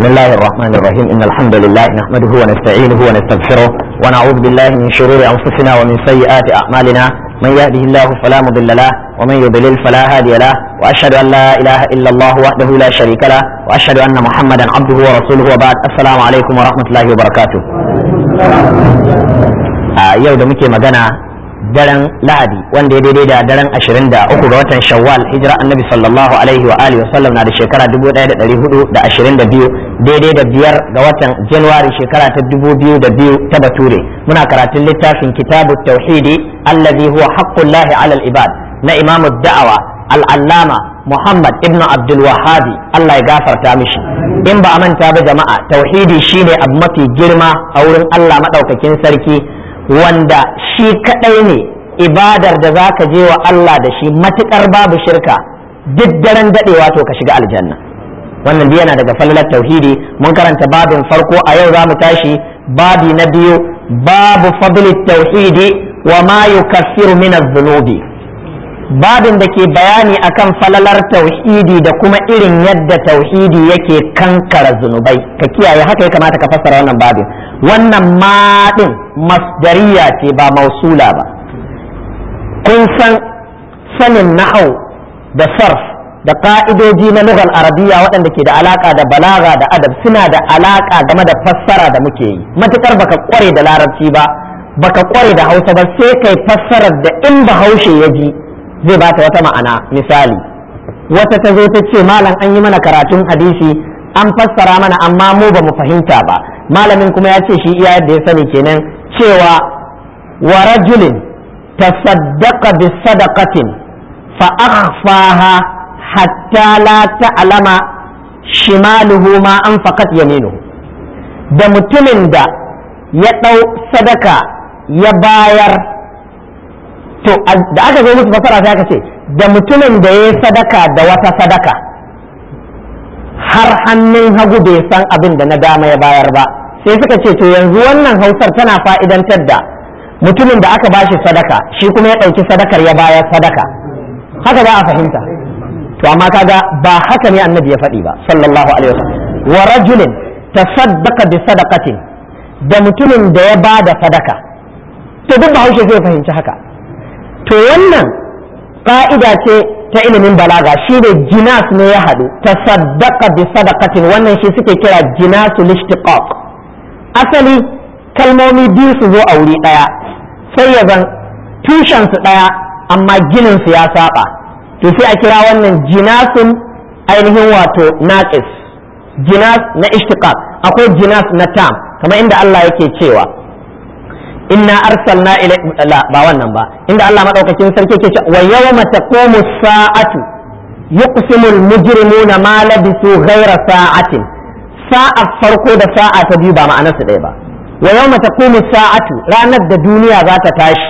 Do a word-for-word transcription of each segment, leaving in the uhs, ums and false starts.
الله الرحمن الرحيم إن الحمد لله نحمده ونستعينه ونستغفره ونعوذ بالله من شرور أنفسنا ومن سيئات أعمالنا من يهده الله فلا مضل له ومن يضلل فلا هادي له وأشهد أن لا إله إلا الله وحده لا شريك له وأشهد أن محمدا عبده ورسوله وبعد السلام عليكم ورحمة الله وبركاته. yau da muke magana daren lahadi wanda ya daidai da daren ashirin da uku ga watan shawwal hijira annabi sallallahu alaihi wa alihi wasallam na da shekara dubu ɗaya da ɗari hudu da ashirin da biyu daidai da biyar ga watan januwari shekara ta dubu biyu da biyu ta bature. Muna karatun littafin kitabu tauhidi allazi huwa haqqullahi alal ibad na imamu da'awa al'allama muhammad ibn abdul wahabi Allah ya gafarta mishi. In ba a manta ba jama'a, tauhidi shine abu mafi girma a wurin Allah madaukakin sarki, wanda shi kadai ne ibadar da za ka je wa Allah da shi matukar babu shirka duk daren dadewa to ka shiga aljanna. Wannan dai yana daga falalar tauhidi. Mun karanta babin farko, a yau za mu tashi babi na biyu, babu fadli tauhidi wa ma yukaffiru min adh-dhunubi. Babin da ke bayani akan falalar tauhidi da kuma irin yadda tauhidi yake kankara zunubai. Ka kiyaye, haka ya kamata ka fassara wannan babin. Wannan ma din masdariya ce ba mausula ba. Kun san sanin nahau da sarf da ka'idoji na lughal arabiyya waɗanda ke da alaka da balaga da adab suna da alaka game da fassara da muke yi. Matukar baka kware da larabci ba, baka kware da hausa ba, sai kai fassarar da in bahaushe ya ji zai bata wata ma'ana. Misali, wata ta zo ta ce malam an yi mana karatun hadisi an fassara mana amma mu ba mu fahimta ba. Malamin kuma ya ce shi iya yadda ya sani kenan cewa wa rajulin tasaddaqa bi sadaqatin fa akhfaha hatta la ta'lama shimaluhu ma anfaqat yaminuhu. Da mutumin da ya dau sadaka ya bayar, to da aka zo musu fasara sai aka ce da mutumin da ya sadaka da wata sadaka har hannun hagu bai san abin da na dama ya bayar ba, sai suka ce to yanzu wannan hausar tana fa'idantar da mutumin da aka bashi sadaka shi kuma ya ɗauki sadakar ya bayar sadaka. Haka za a fahimta. To amma kaga ba haka ne annabi ya faɗi ba sallallahu alaihi wasallam. Wa rajulin tasaddaqa bi sadaqatin, da mutumin da ya bada sadaka. To duk bahaushe zai fahimci haka. To wannan ƙa'ida ce ta ilimin balaga, shi ne jinas ne ya haɗu, tasaddaqa bi sadaqatin, wannan shi suke kira jinasul ishtiqaq. Asali kalmomi biyu su zo a wuri ɗaya sai ya zan tushen su ɗaya amma ginin su ya saba, to sai a kira wannan jinasun ainihin wato naqis, jinas na ishtiqaq. Akwai jinas na tam, kamar inda Allah yake cewa inna arsalna ila la ba wannan ba, inda Allah madaukakin sarki ke cewa wa yawma taqumu sa'atu yuqsimu al-mujrimuna ma labisu ghayra sa'atin. Sa'a farko da sa'a ta biyu ba ma'anar su ɗaya ba. Wa yawma taqumu sa'atu, ranar da duniya za ta tashi,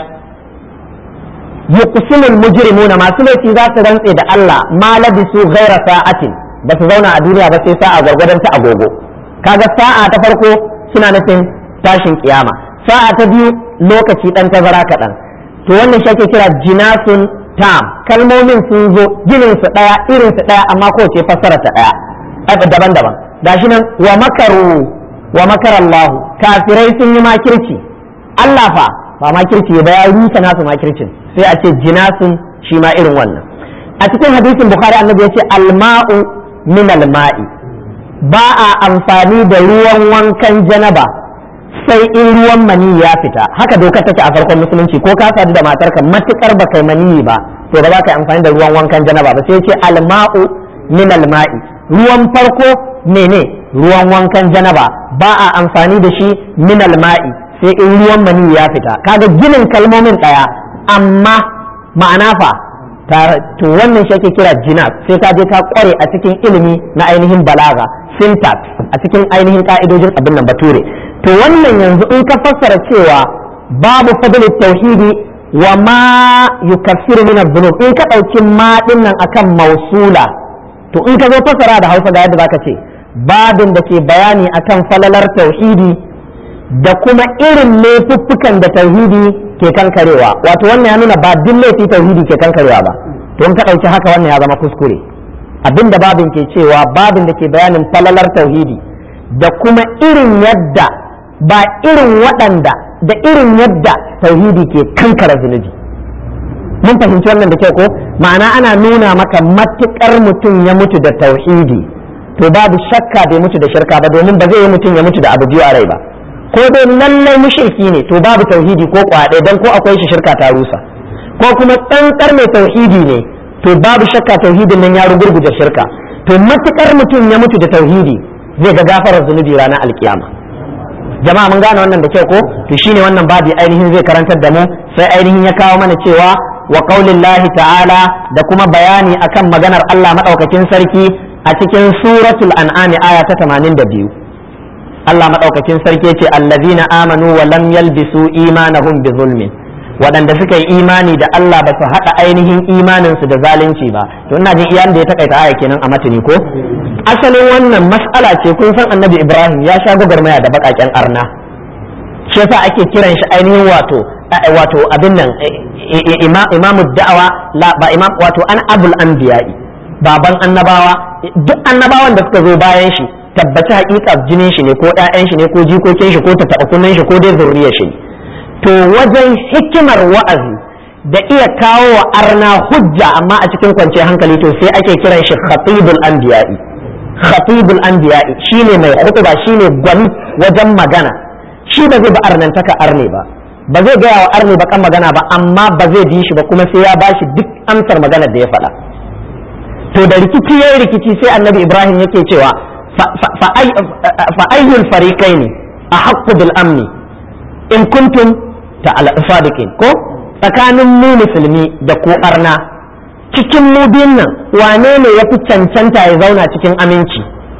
yuqsimu al-mujrimuna, masu laifi za su rantse da Allah ma labisu ghayra sa'atin, ba su zauna a duniya ba sai sa'a gwargwadon ta agogo. Kaga sa'a ta farko suna nufin tashin kiyama, sa'a ta biyu lokaci dan tazara kaɗan. To wannan shi ake kira jinasun tam. Kalmomin sun zo ginin su ɗaya, irin su ɗaya, amma kowace fassara ta ɗaya daban-daban. Gashi nan wa makaru wa makara Allah, kafirai sun yi makirci, Allah fa ba makirci ba, ya rusa nasu makircin, sai a ce jinasun shi ma irin wannan. A cikin hadisin Bukhari annabi ya ce alma'u min alma'i, ba a amfani da ruwan wankan janaba sai in ruwan maniyi ya fita. Haka dokar take a farkon musulunci, ko ka sadu da matarka matukar ba kai maniyi ba to ba za ka yi amfani da ruwan wankan janaba ba, sai ce alma'u min alma'i. Ruwan farko mene? Ruwan wankan janaba ba a amfani da shi min alma'i sai in ruwan maniyi ya fita. Kaga ginin kalmomin daya amma ma'ana fa to wannan shi ake kira jinas. Sai ka je ka kware a cikin ilimi na ainihin balaga, syntax, a cikin ainihin ka'idojin abin nan bature. To wannan yanzu in ka fassara cewa babu fadlul tauhidi wa ma yukaffiru min adh-dhunub, in ka dauki ma din nan akan mausula, to in ka zo fassara da Hausa ga yadda zaka ce babin da ke bayani akan falalar tauhidi da kuma irin laifuffukan da tauhidi ke kankarewa. Wato wannan ya nuna ba duk laifi tauhidi ke kankarewa ba. To in ka dauki haka wannan ya zama kuskure. Abinda babin ke cewa babin da ke bayanin falalar tauhidi da kuma irin yadda ba irin waɗanda da irin yadda tauhidi ke kankara zunubi. Mun fahimci wannan da kyau ko? Ma'ana ana nuna maka matukar mutum ya mutu da tauhidi to babu shakka bai mutu da shirka ba, domin ba zai yi mutum ya mutu da abu biyu a rai ba. Ko dai lallai mushriki ne to babu tauhidi ko kwaɗe dan ko akwai shi shirka ta rusa, ko kuma tsantsar mai tauhidi ne to babu shakka tauhidin nan ya rugurguje shirka. To matukar mutum ya mutu da tauhidi zai ga gafarar zunubi ranar alkiyama. Jama'a mun gane wannan da kyau ko? To shine wannan babi ainihin zai karantar da mu, sai ainihin ya kawo mana cewa wa qaulillahi ta'ala da kuma bayani akan maganar Allah madaukakin sarki a cikin suratul an'am aya ta tamanin da biyu. Allah madaukakin sarki yace allazina amanu wa lam yalbisu imanahum bi zulmin, waɗanda suka yi imani da Allah ba su haɗa ainihin imaninsu da zalunci ba. To ina jin iyan da ya takaita aya kenan a matani ko? Asalin wannan mas'ala ce, kun san annabi Ibrahim ya sha gwagwarmaya da baƙaƙen arna, shi yasa ake kiran shi ainihin wato wato abin nan imamu da'awa ba imam wato an abul anbiya'i, baban annabawa. Duk annabawan da suka zo bayan shi tabbaci haƙiƙa jinin shi ne ko ƴaƴan shi ne ko jikokin shi ko tattaɓa kunnen shi ko dai zurriyar shi. To wajen hikimar wa'azi da iya kawo wa arna hujja amma a cikin kwanciyar hankali to sai ake kiran shi khatibul anbiya'i. Khatibul anbiya'i shine mai khutba, shine gwani wajen magana. Shi ba zai ba arnantaka arne ba, ba zai gaya wa arne bakan magana ba, amma ba zai bi shi ba kuma sai ya bashi duk amsar maganar da ya faɗa. To da rikici yayi rikici sai annabi Ibrahim yake cewa fa ayyul fariqaini ahaqqu bil amni in kuntum ta'ala sadiqin, ko tsakanin mu musulmi da ku arna cikin mu biyun nan wane ne yafi cancanta ya zauna cikin aminci?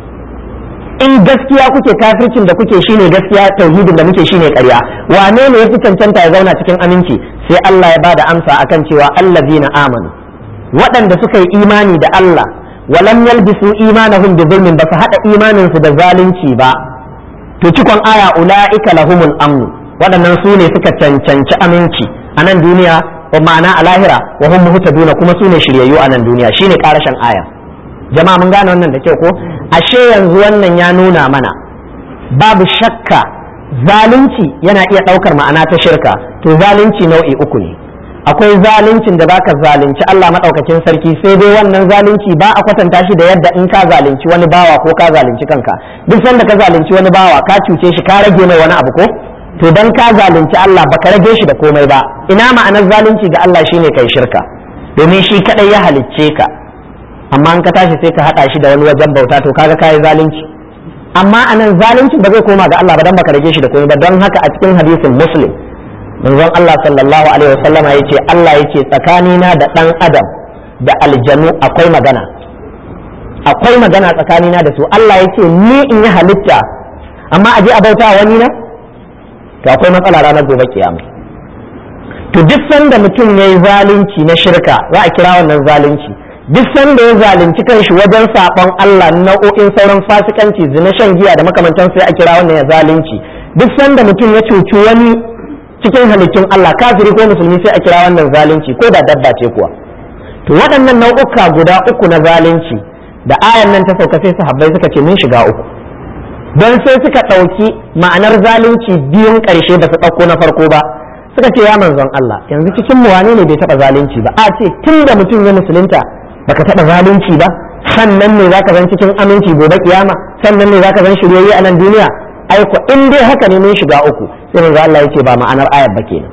In gaskiya kuke kafircin da kuke shine gaskiya, tauhidin da muke shine ƙarya, wane ne yafi cancanta ya zauna cikin aminci? Sai Allah ya bada amsa akan cewa allazina amanu, waɗanda suka yi imani da Allah, walam yalbisu imanahum bi zulmin, ba su haɗa imanin su da zalunci ba. To cikon aya ulaika lahumul amnu, waɗannan su ne suka cancanci aminci a nan duniya, wa ma'ana a lahira wa hum muhtaduna, kuma su ne shiryayyu a nan duniya. Shine ƙarashin aya. Jama'a mun gane wannan da kyau ko? Ashe yanzu wannan ya nuna mana babu shakka zalunci yana iya ɗaukar ma'ana ta shirka. To zalunci nau'i uku ne. Akwai zaluncin da baka zalunci Allah madaukakin sarki, sai dai wannan zalunci ba a kwatanta shi da yadda in ka zalunci wani bawa ko ka zalunci kanka. Duk sanda ka zalunci wani bawa ka cuce shi, ka rage mai wani abu ko? To dan ka zalunci Allah baka rage shi da komai ba. Ina ma'anar zalunci ga Allah shine kai shirka, domin shi kadai ya halicce ka, amma in ka tashi sai ka hada shi da wani wajen bauta, to kaga kai zalunci. Amma anan zalunci ba zai koma ga Allah ba dan baka rage shi da komai ba. Don haka a cikin hadisin Muslim manzon Allah sallallahu alaihi wasallama yace Allah yace tsakanina da dan adam da aljanu akwai magana, akwai magana tsakanina da su. Allah yace ni in yi halitta amma aje a bauta wani na, to akwai matsala ranar gobe kiyama. To duk sanda mutum yayi zalunci na shirka za a kira wannan zalunci. Duk sanda ya zalunci kanshi wajen sabon Allah, nau'o'in sauran fasikanci, zina, shan giya da makamantan sai a kira wannan ya zalunci. Duk sanda mutum ya cuci wani cikin halittun Allah, kafiri ko musulmi, sai a kira wannan zalunci, ko da dabba ce kuwa. To waɗannan nau'uka guda uku na zalunci da ayan nan ta sauka sai sahabbai suka ce mun shiga uku, don sai suka ɗauki ma'anar zalunci biyun ƙarshe ba su ɗauko na farko ba. Suka ce ya manzon Allah, yanzu cikin mu wane ne bai taɓa zalunci ba? A ce tun da mutum ya musulunta baka taɓa zalunci ba, sannan ne zaka zan cikin aminci gobe kiyama, sannan ne zaka zan shiryayye a nan duniya? Aiko in dai haka ne mun shiga uku. Sai manzo Allah yace ba ma'anar ayat ba kenan.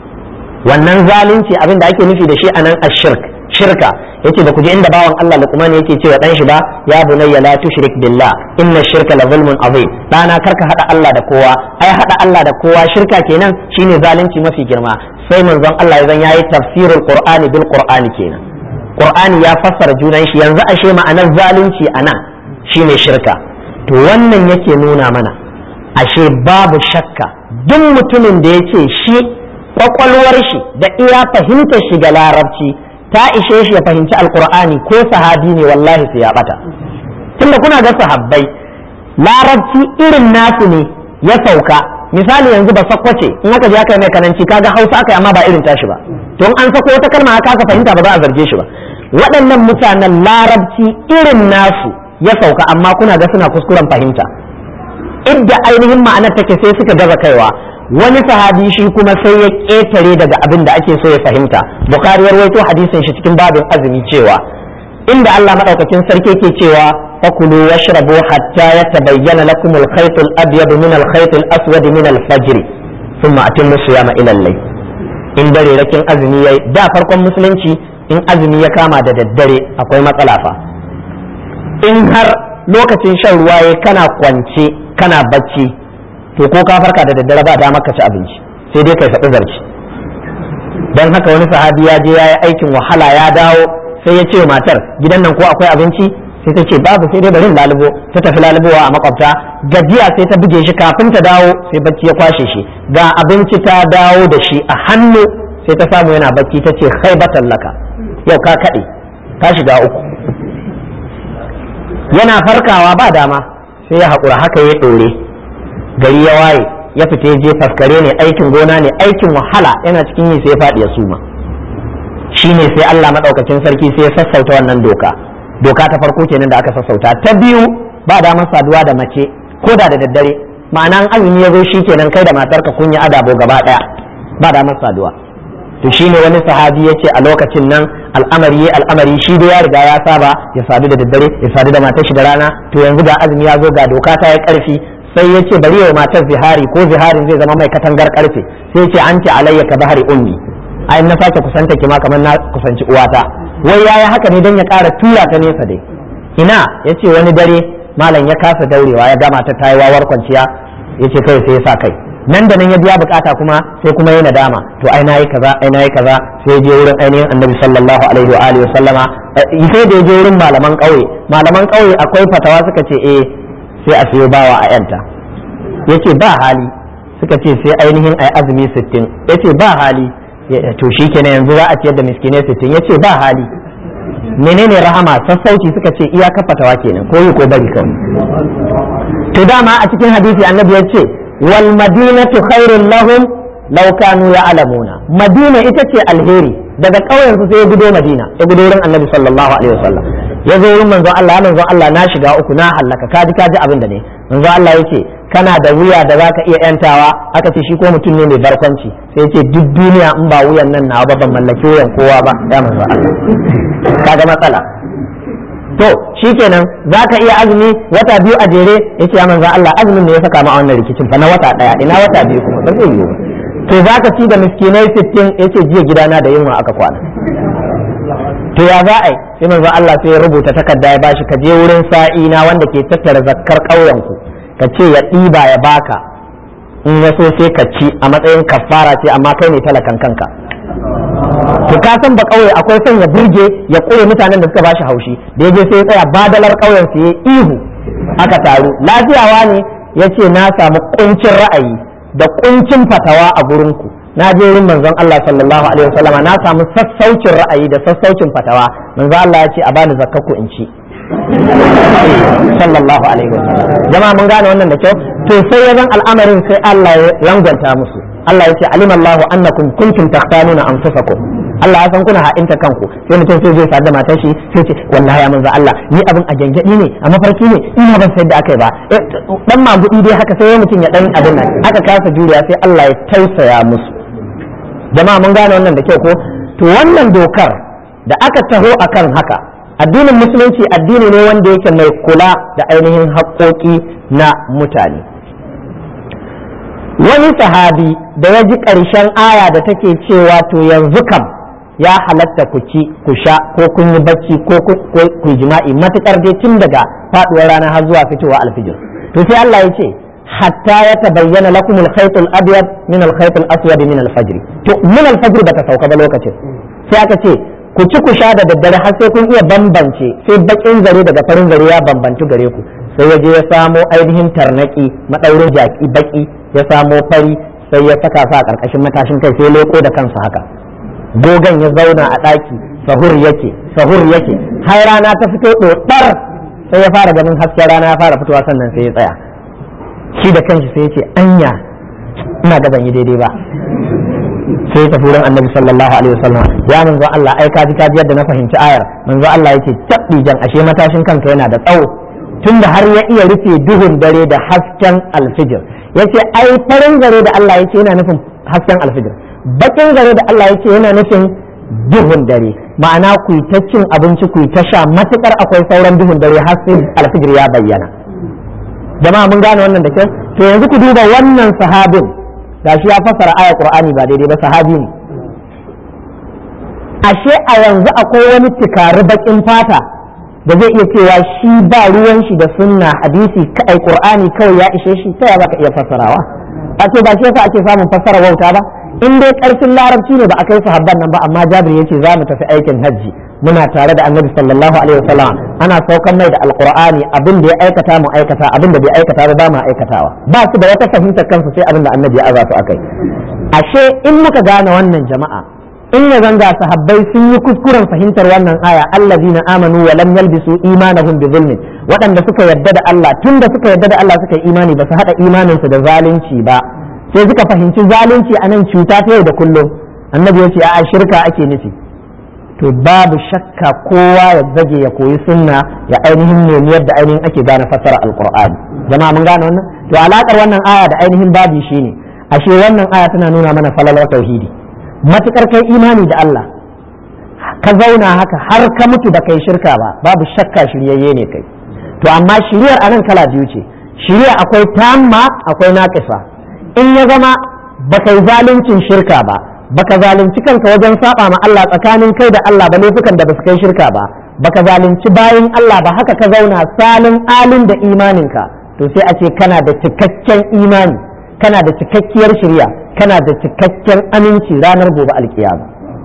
Wannan zalunci abin da ake nufi da shi anan ashirk, shirka. Yace ba ku ji inda bawan Allah Luqman yake cewa dan shi ba, ya bunayya la tushrik billah inna shirka la zulmun azim. Dana karka hada Allah da kowa. Ai hada Allah da kowa shirka kenan, shine zalunci mafi girma. Sai manzon Allah ya zan yayi tafsirul Qur'ani bil Qur'ani kenan. Qur'ani ya fassara junan shi, yanzu ashe ma'anar zalunci anan shine shirka. To wannan yake nuna mana ashe babu shakka duk mutumin da ya ce shi kwakwalwar shi da iya fahimtar shi ga larabci ta ishe shi ya fahimci alkur'ani ko sahabi ne, wallahi sai ya bata. Tunda kuna ga sahabbai larabci irin nasu ne ya sauka. Misali yanzu ba sakwace in aka je aka yi mai kananci kaga Hausa aka yi amma ba irin tashi ba, don an sako wata kalma aka aka fahimta ba za a zarge shi ba. Waɗannan mutanen larabci irin nasu ya sauka amma kuna ga suna kuskuren fahimta. idda ainihin ma'anar take sai suka gaza kaiwa. Wani sahabi shi kuma sai ya ƙetare daga abin da ake so ya fahimta. Bukhari ya rawaito hadisin shi cikin babin azumi cewa inda Allah madaukakin sarki ke cewa fakulu washrabu hatta yatabayyana lakum al-khayt al-abyad min al-khayt al-aswad min al-fajr thumma atimmu siyama ila al-layl. In dare rakin azumi yayi da farkon musulunci in azumi ya kama da daddare akwai matsala fa. In har lokacin shan ruwa yayi kana kwance kana bacci to ko ka farka da daddare ba da maka ci abinci sai dai kai sabu zarci. Dan haka wani sahabi ya je yayi aikin wahala ya dawo sai ya ce matar gidan nan ko akwai abinci sai ta ce babu sai dai bari lalubo. Ta tafi lalubowa a makwabta gajiya sai ta buge shi kafin ta dawo sai bacci ya kwashe shi ga abinci ta dawo da shi a hannu sai ta samu yana bacci ta ce khaibatan laka yau ka kaɗe ka shiga uku. Yana farkawa ba dama sai ya haƙura haka ya ɗore gari ya waye ya fita je faskare ne aikin gona ne aikin wahala yana cikin yi sai ya faɗi ya suma. Shine sai Allah madaukakin sarki sai ya sassauta wannan doka doka ta farko kenan da aka sassauta. Ta biyu ba damar saduwa da mace ko da da daddare ma'ana azumi ya zo shi kenan kai da matarka kun yi adabo gaba daya ba damar saduwa. To shine wani sahabi ya ce a lokacin nan al'amari al'amari shi da ya riga ya saba ya sadu da daddare ya sadu da matar shi da rana to yanzu ga azumi ya zo ga doka ta yi karfi sai ya ce bari yau matar zihari ko ziharin zai zama mai katangar karfe sai ya ce an ce alayya ka bahari ummi ai na sake kusanta ki ma kamar na kusanci uwata. Wai yayi haka ne don ya ƙara tura ta nesa dai. Ina yace wani dare malam ya kasa daurewa ya gama ta tayi wawar kwanciya yace kai sai ya sa kai nan da nan ya biya bukata kuma sai kuma yana dama to ai nayi kaza ai nayi kaza sai je wurin ainihin annabi sallallahu alaihi wa alihi wasallama sai da je wurin malaman kauye malaman kauye akwai fatawa suka ce eh sai a siyo bawa a yanta yace ba hali suka ce sai ainihin ai azumi sittin yace ba hali to shi kenan yanzu za a ciyar da miskinai sittin yace ba hali. Menene rahama sassauci suka ce iya kafatawa kenan ko yi ko bari kawai. To dama a cikin hadisi annabi ya ce wal madinatu khairul lahum law kanu ya'lamuna. Madina ita ce alheri daga ƙauyen su sai ya gudo Madina ya gudo wurin annabi sallallahu alaihi wasallam ya zo wurin manzo Allah ya manzo Allah na shiga uku na halaka kaji kaji abin da ne manzo Allah yake kana da wuya da zaka iya yantawa aka ce shi ko mutum ne mai barkwanci sai yace duk duniya in ba wuyan nan na ba ban mallaki wuyan kowa ba ya manzo Allah kaga matsala. To shikenan zaka iya azumi wata biyu a jere yace ya manzo Allah azumin ne ya saka mu a wannan rikicin fa na wata daya ina wata biyu kuma ba zai yiwu. To zaka ci da miskinai sittin yace jiya gidana da yunwa aka kwana. To ya za a yi sai manzo Allah sai ya rubuta takarda ya bashi ka je wurin sa'ina wanda ke tattara zakkar ƙauyen ku ka ce ya ɗiba ya baka in ya so sai ka ci a matsayin kafara ce amma kai ne talakan kanka. To ka san ba ƙauye akwai son ya burge ya ƙure mutanen da suka bashi haushi da ya je sai ya tsaya badalar ƙauyen su ya ihu aka taru lafiyawa ne ya ce na samu kuncin ra'ayi da kuncin fatawa a gurin ku na je wurin manzon Allah sallallahu alaihi wasallam na samu sassaucin ra'ayi da sassaucin fatawa manzon Allah ya ce a bani zakkaku in ci sallallahu alaihi wasallam. Jama'a mun gane wannan da kyau. To sai ya zan al'amarin sai Allah ya rangwanta musu. Allah ya ce alimallahu annakum kuntum takhtanuna anfusakum. Allah ya san kuna ha'inta kanku sai mutum sai zai sadda matar shi sai ce wallahi ya manzo Allah ni abin a gangadi ne a mafarki ne ina ban sai da akai ba dan magudi dai haka sai mutum ya dan abin nan aka kasa juriya sai Allah ya tausaya musu. Jama'a mun gane wannan da kyau ko. To wannan dokar da aka taho akan haka addinin musulunci addini ne wanda yake mai kula da ainihin haƙoƙi na mutane. Wani sahabi da ya ji ƙarshen aya da take cewa to yanzu kam ya halatta ku ci ku sha ko kun yi bacci ko ku jima'i matuƙar dai tun daga faɗuwar rana har zuwa fitowa alfijir. To sai Allah ya ce hatta ya tabayyana lakum al-khayt al-abyad min al-khayt al-aswad min al-fajr. To min al-fajr bata sauka ba lokacin sai aka ce ku ci ku sha da daddare har sai kun iya bambance sai bakin zare daga farin zare ya bambantu gare ku. Sai ya je ya samo ainihin tarnaki madaurin jaki baki ya samo fari sai ya saka sa a karkashin matashin kai sai leko da kansa haka. Gogan ya zauna a daki sahur yake sahur yake har rana ta fito dodar sai ya fara ganin hasken rana ya fara fitowa sannan sai ya tsaya. Shi da kanshi sai ya ce anya ina ga ban yi daidai ba. Sai ya tafi wurin annabi sallallahu alaihi wasallam ya manzo Allah ai kaji kaji yadda na fahimci ayar manzo Allah yake tabbi jan ashe matashin kanka yana da tsawo tunda har ya iya rufe duhun dare da hasken alfijir, yace ai farin zare da Allah yake yana nufin hasken alfijir, bakin zare da Allah yake yana nufin duhun dare. Ma'ana ku yi ta cin abinci ku yi ta sha matukar akwai sauran duhun dare har sai alfijir ya bayyana. Jama'a mun gane wannan da kyau. To yanzu ku duba wannan sahabin gashi ya fassara ayar Qur'ani ba daidai ba, sahabi ne. Ashe a yanzu akwai wani tikari bakin fata da zai iya cewa shi ba ruwan shi da sunna hadisi kai Qur'ani kawai ya ishe shi, ta ya baka iya fassarawa? A ce ba shi yasa ake samun fassara wauta ba? In dai karfin larabci ne ba a kai sahabban nan ba, amma Jabir yace za mu tafi aikin hajji muna tare da Annabi sallallahu alaihi wasallam, ana saukan mai da alqur'ani, abin da ya aikata mu aikata, abin da bai aikata ba ba mu aikatawa. Ba su da wata fahimtar kansu sai abin da Annabi ya aza su akai. Ashe in muka gane wannan jama'a, in ya zanga sahabbai sun yi kuskuren fahimtar wannan aya, allazina amanu wa lam yalbisu imanahum bi zulmin, waɗanda suka yarda da Allah, tunda suka yarda da Allah suka yi imani ba su hada imaninsu da zalunci ba, sai suka fahimci zalunci a nan cuta ta yau da kullum. Annabi ya ce a shirka ake nufi. To babu shakka kowa ya zage ya koyi sunna, ya ainihin nemi yadda ainihin ake gane fassara alqur'ani. Jama'a mun gane wannan? To alakar wannan aya da ainihin babi shine, ashe wannan aya tana nuna mana falalar tauhidi. Matukar kai imani da Allah ka zauna haka har ka mutu da kai shirka ba, babu shakka shiryayye ne kai. To amma shiryar anan kala biyu ce, shiriya akwai tamma akwai naqisa. In ya zama baka yi zaluncin shirka ba, baka zalunci kanka wajen saba ma Allah tsakanin kai da Allah ba, laifukan da basu kai shirka ba, baka zalunci bayin Allah ba, haka ka zauna salin alin da imaninka, to sai a ce kana da cikakken imani, kana da cikakkiyar shiriya, kana da cikakken aminci ranar gobe alkiyama.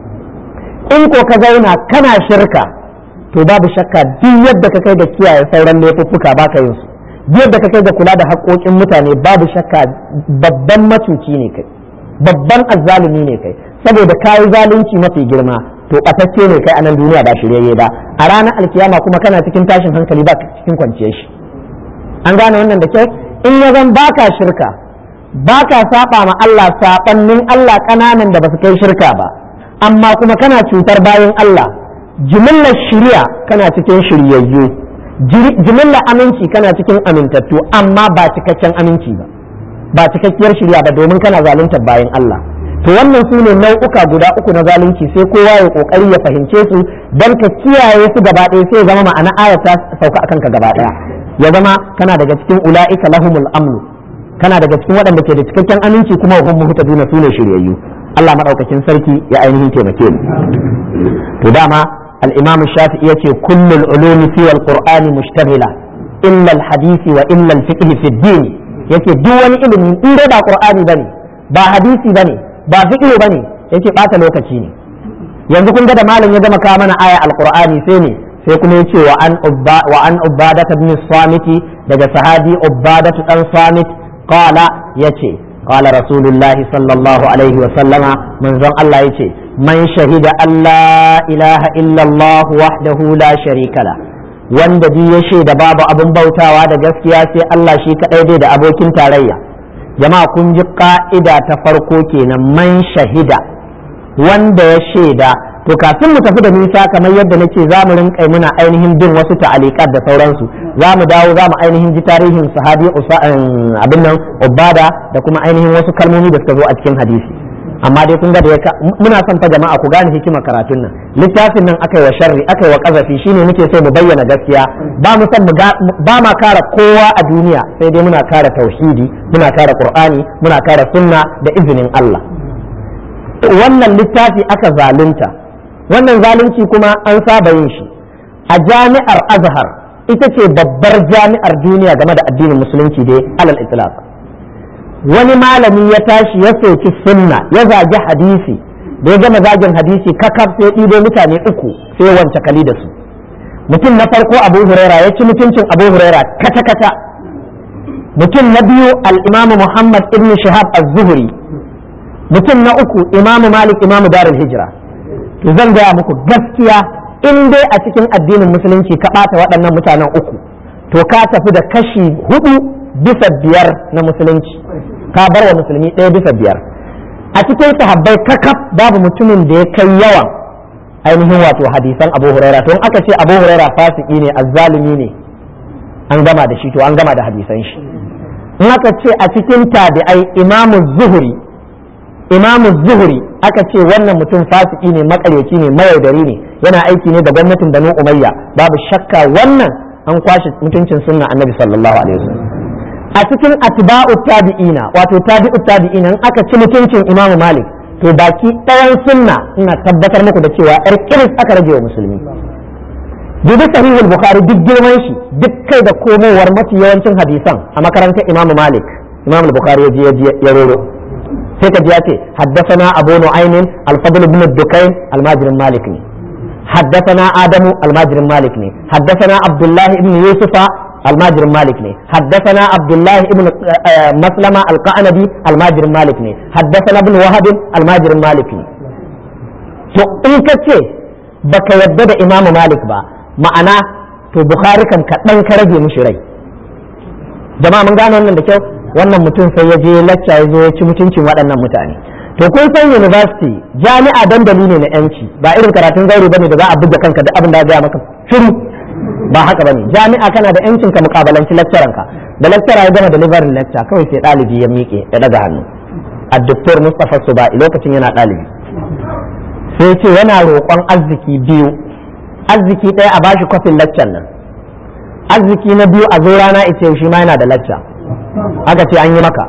In ko ka zauna kana shirka, to babu shakka duk yadda ka kai da kiyaye sauran laifuffuka baka yin su, yadda ka kai da kula da haƙoƙin mutane, babu shakka babban macuci ne kai, babban azzalumi ne kai, saboda kayi zalunci mafi girma, to ɓatacce ne kai a nan duniya ba shiryayye ba, a ranar alkiyama kuma kana cikin tashin hankali ba cikin kwanciyar shi. An gane wannan da kyau? In ya zan baka shirka, baka saba ma Allah saɓannin Allah ƙananan da basu kai shirka ba, amma kuma kana cutar bayan Allah, jimillar shiriya kana cikin shiryayyu, jimillar aminci kana cikin amintattu, amma ba cikakken aminci ba, ba cikakkiyar shirya ba, domin kana zaluntar bayan Allah. To wannan su ne nau'uka guda uku na zalunci, sai kowa ya kokari ya fahimce su don ka kiyaye su gaba ɗaya, sai ya zama ma'ana ayat ta sauka akan ka gaba ɗaya, ya zama kana daga cikin ula'ika lahumul amnu, kana daga cikin waɗanda ke da cikakken aminci kuma hum muhtaduna, su ne shiryayyu. Allah madaukakin sarki ya ainihin taimake mu. To dama الإمام الشافعي يقول كل العلوم سوى القرآن مشتغلة إلا الحديث وإلا الفقه في الدين. يقول دون علم إن با قرآن بني با حديث بني با فقه بني يقول بات لوكتي ne. Yanzu kun ga da malam ya gama kawo mana aya alqur'ani sai ne sai kuma yace wa an ubba wa an ubadat ibn samit daga sahabi ubadat dan samit qala yace qala rasulullah sallallahu alaihi wa sallama manzon Allah yace man shahida Allah ilaha illallah wahdahu la sharika la, wanda bi ya shaida babu abin bautawa da gaskiya sai Allah shi kadai dai da abokin tarayya. Jama'a kun ji ka'ida ta farko kenan, man shahida, wanda ya shaida. To kafin mu tafi da nisa kamar yadda nake za mu rinka muna ainihin bin wasu ta'alikat da sauransu, za mu dawo za mu ainihin ji tarihin sahabi abin nan Ubada da kuma ainihin wasu kalmomi da suka zo a cikin hadisi. Amma dai kun ga da muna son fa jama'a ku gane hikimar karatun nan, littafin nan akai wa sharri akai wa kazafi, shine muke so mu bayyana gaskiya, ba mu san ba ma kare kowa a duniya, sai dai muna kare tauhidi, muna kare qur'ani, muna kare sunna da izinin Allah. Wannan littafi aka zalunta, wannan zalunci kuma an saba yin shi a jami'ar Azhar, ita ce babbar jami'ar duniya game da addinin musulunci dai alal itlaq. Wani malami ya tashi ya soki sunna, ya zagi hadisi, da ya gama zagin hadisi kakaf sai ɗibo mutane uku sai wance kali da su. Mutum na farko Abu Huraira ya ci mutuncin Abu Huraira kata-kata. Mutum na biyu al-Imam Muhammad ibn Shihab az-Zuhri. Mutum na uku Imam Malik Imam Darul Hijra. To zan gaya muku gaskiya, in dai a cikin addinin musulunci ka ɓata waɗannan mutanen uku, to ka tafi da kashi hudu bisa biyar na musulunci, ka bar wa musulmi ɗaya bisa biyar. A cikin sahabbai kakaf babu mutumin da ya kai yawan ainihin wato hadisan Abu Huraira. To in aka ce Abu Huraira fasiki ne, azzalimi ne, an gama da shi to an gama da hadisan shi. In aka ce a cikin tabi'ai imamu zuhuri imamu zuhuri aka ce wannan mutum fasiki ne, makaryaci ne, mayaudari ne, yana aiki ne da gwamnatin Banu Umayya, babu shakka wannan an kwashe mutuncin sunna annabi sallallahu alaihi wasallam. A cikin atba'u tabi'ina wato tabi'u tabi'ina in aka ci mutuncin imamu Malik to baki ɗayan sunna ina tabbatar muku da cewa yar kiris aka rage wa musulmi. Dubi sahihul bukhari duk girman shi duk kai da komowar mafi yawancin hadisan a makarantar imam malik imam bukhari ya je ya roro sai ka ji ya ce haddathana abu nu'aymin al-fadl ibn ad-dukayn al-majrin malik ne, haddathana adamu al-majrin malik ne, haddathana abdullah ibn yusufa al-majrin malik ne, haddathana abdullah ibn maslama al-qanabi al-majrin malik ne, haddathana ibn wahab al-majrin malik ne. To in ka ce baka yadda da imam malik ba ma'ana to bukhari kan kaɗan ka rage mishi rai. Jama'a mun gane wannan da kyau. Wannan mutum sai ya je lacca ya zo ya ci mutuncin waɗannan mutane. To kun san university jami'a dandali ne na yanci, ba irin karatun zaure bane da za a buga kanka duk abin da ya maka shiru, ba haka bane. Jami'a kana da yancin ka mukabalanci lecturer ka, da lecturer ya gama delivery lecture kawai sai ɗalibi ya miƙe ya daga hannu. Ad-Doktor Mustafa Subai lokacin yana ɗalibi sai ce yana roƙon arziki biyu, arziki ɗaya a bashi kwafin laccan nan, arziki na biyu a zo rana ita shi ma yana da lacca. Aka ce an yi maka.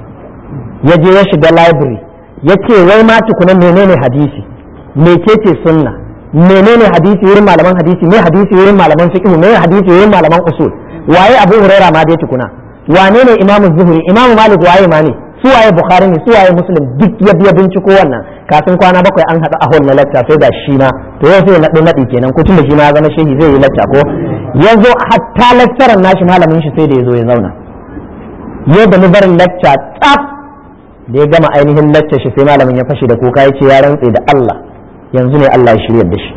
Ya je ya shiga library ya ce wai ma tukunan menene hadisi, mecece sunna, menene hadisi wurin malaman hadisi, me hadisi wurin malaman fiqh, me hadisi wurin malaman usul, waye Abu Huraira ma dai tukuna, wane ne Imam Zuhri, Imam Malik waye ma ne, su waye Bukhari ne, su waye Muslim, duk ya biya binciko wannan kafin kwana bakwai an haɗu a hall na lacca sai ga shi ma to yau sai naɗi naɗi kenan ko tunda shi ma ya zama shehi zai yi lacca ko ya zo hatta lecturer nashi malamin shi sai da ya zo ya zauna yau da barin lacca tsaf da ya gama ainihin lacca shi sai malamin ya fashe da kuka ya ce ya rantse da Allah yanzu ne Allah ya shirya da shi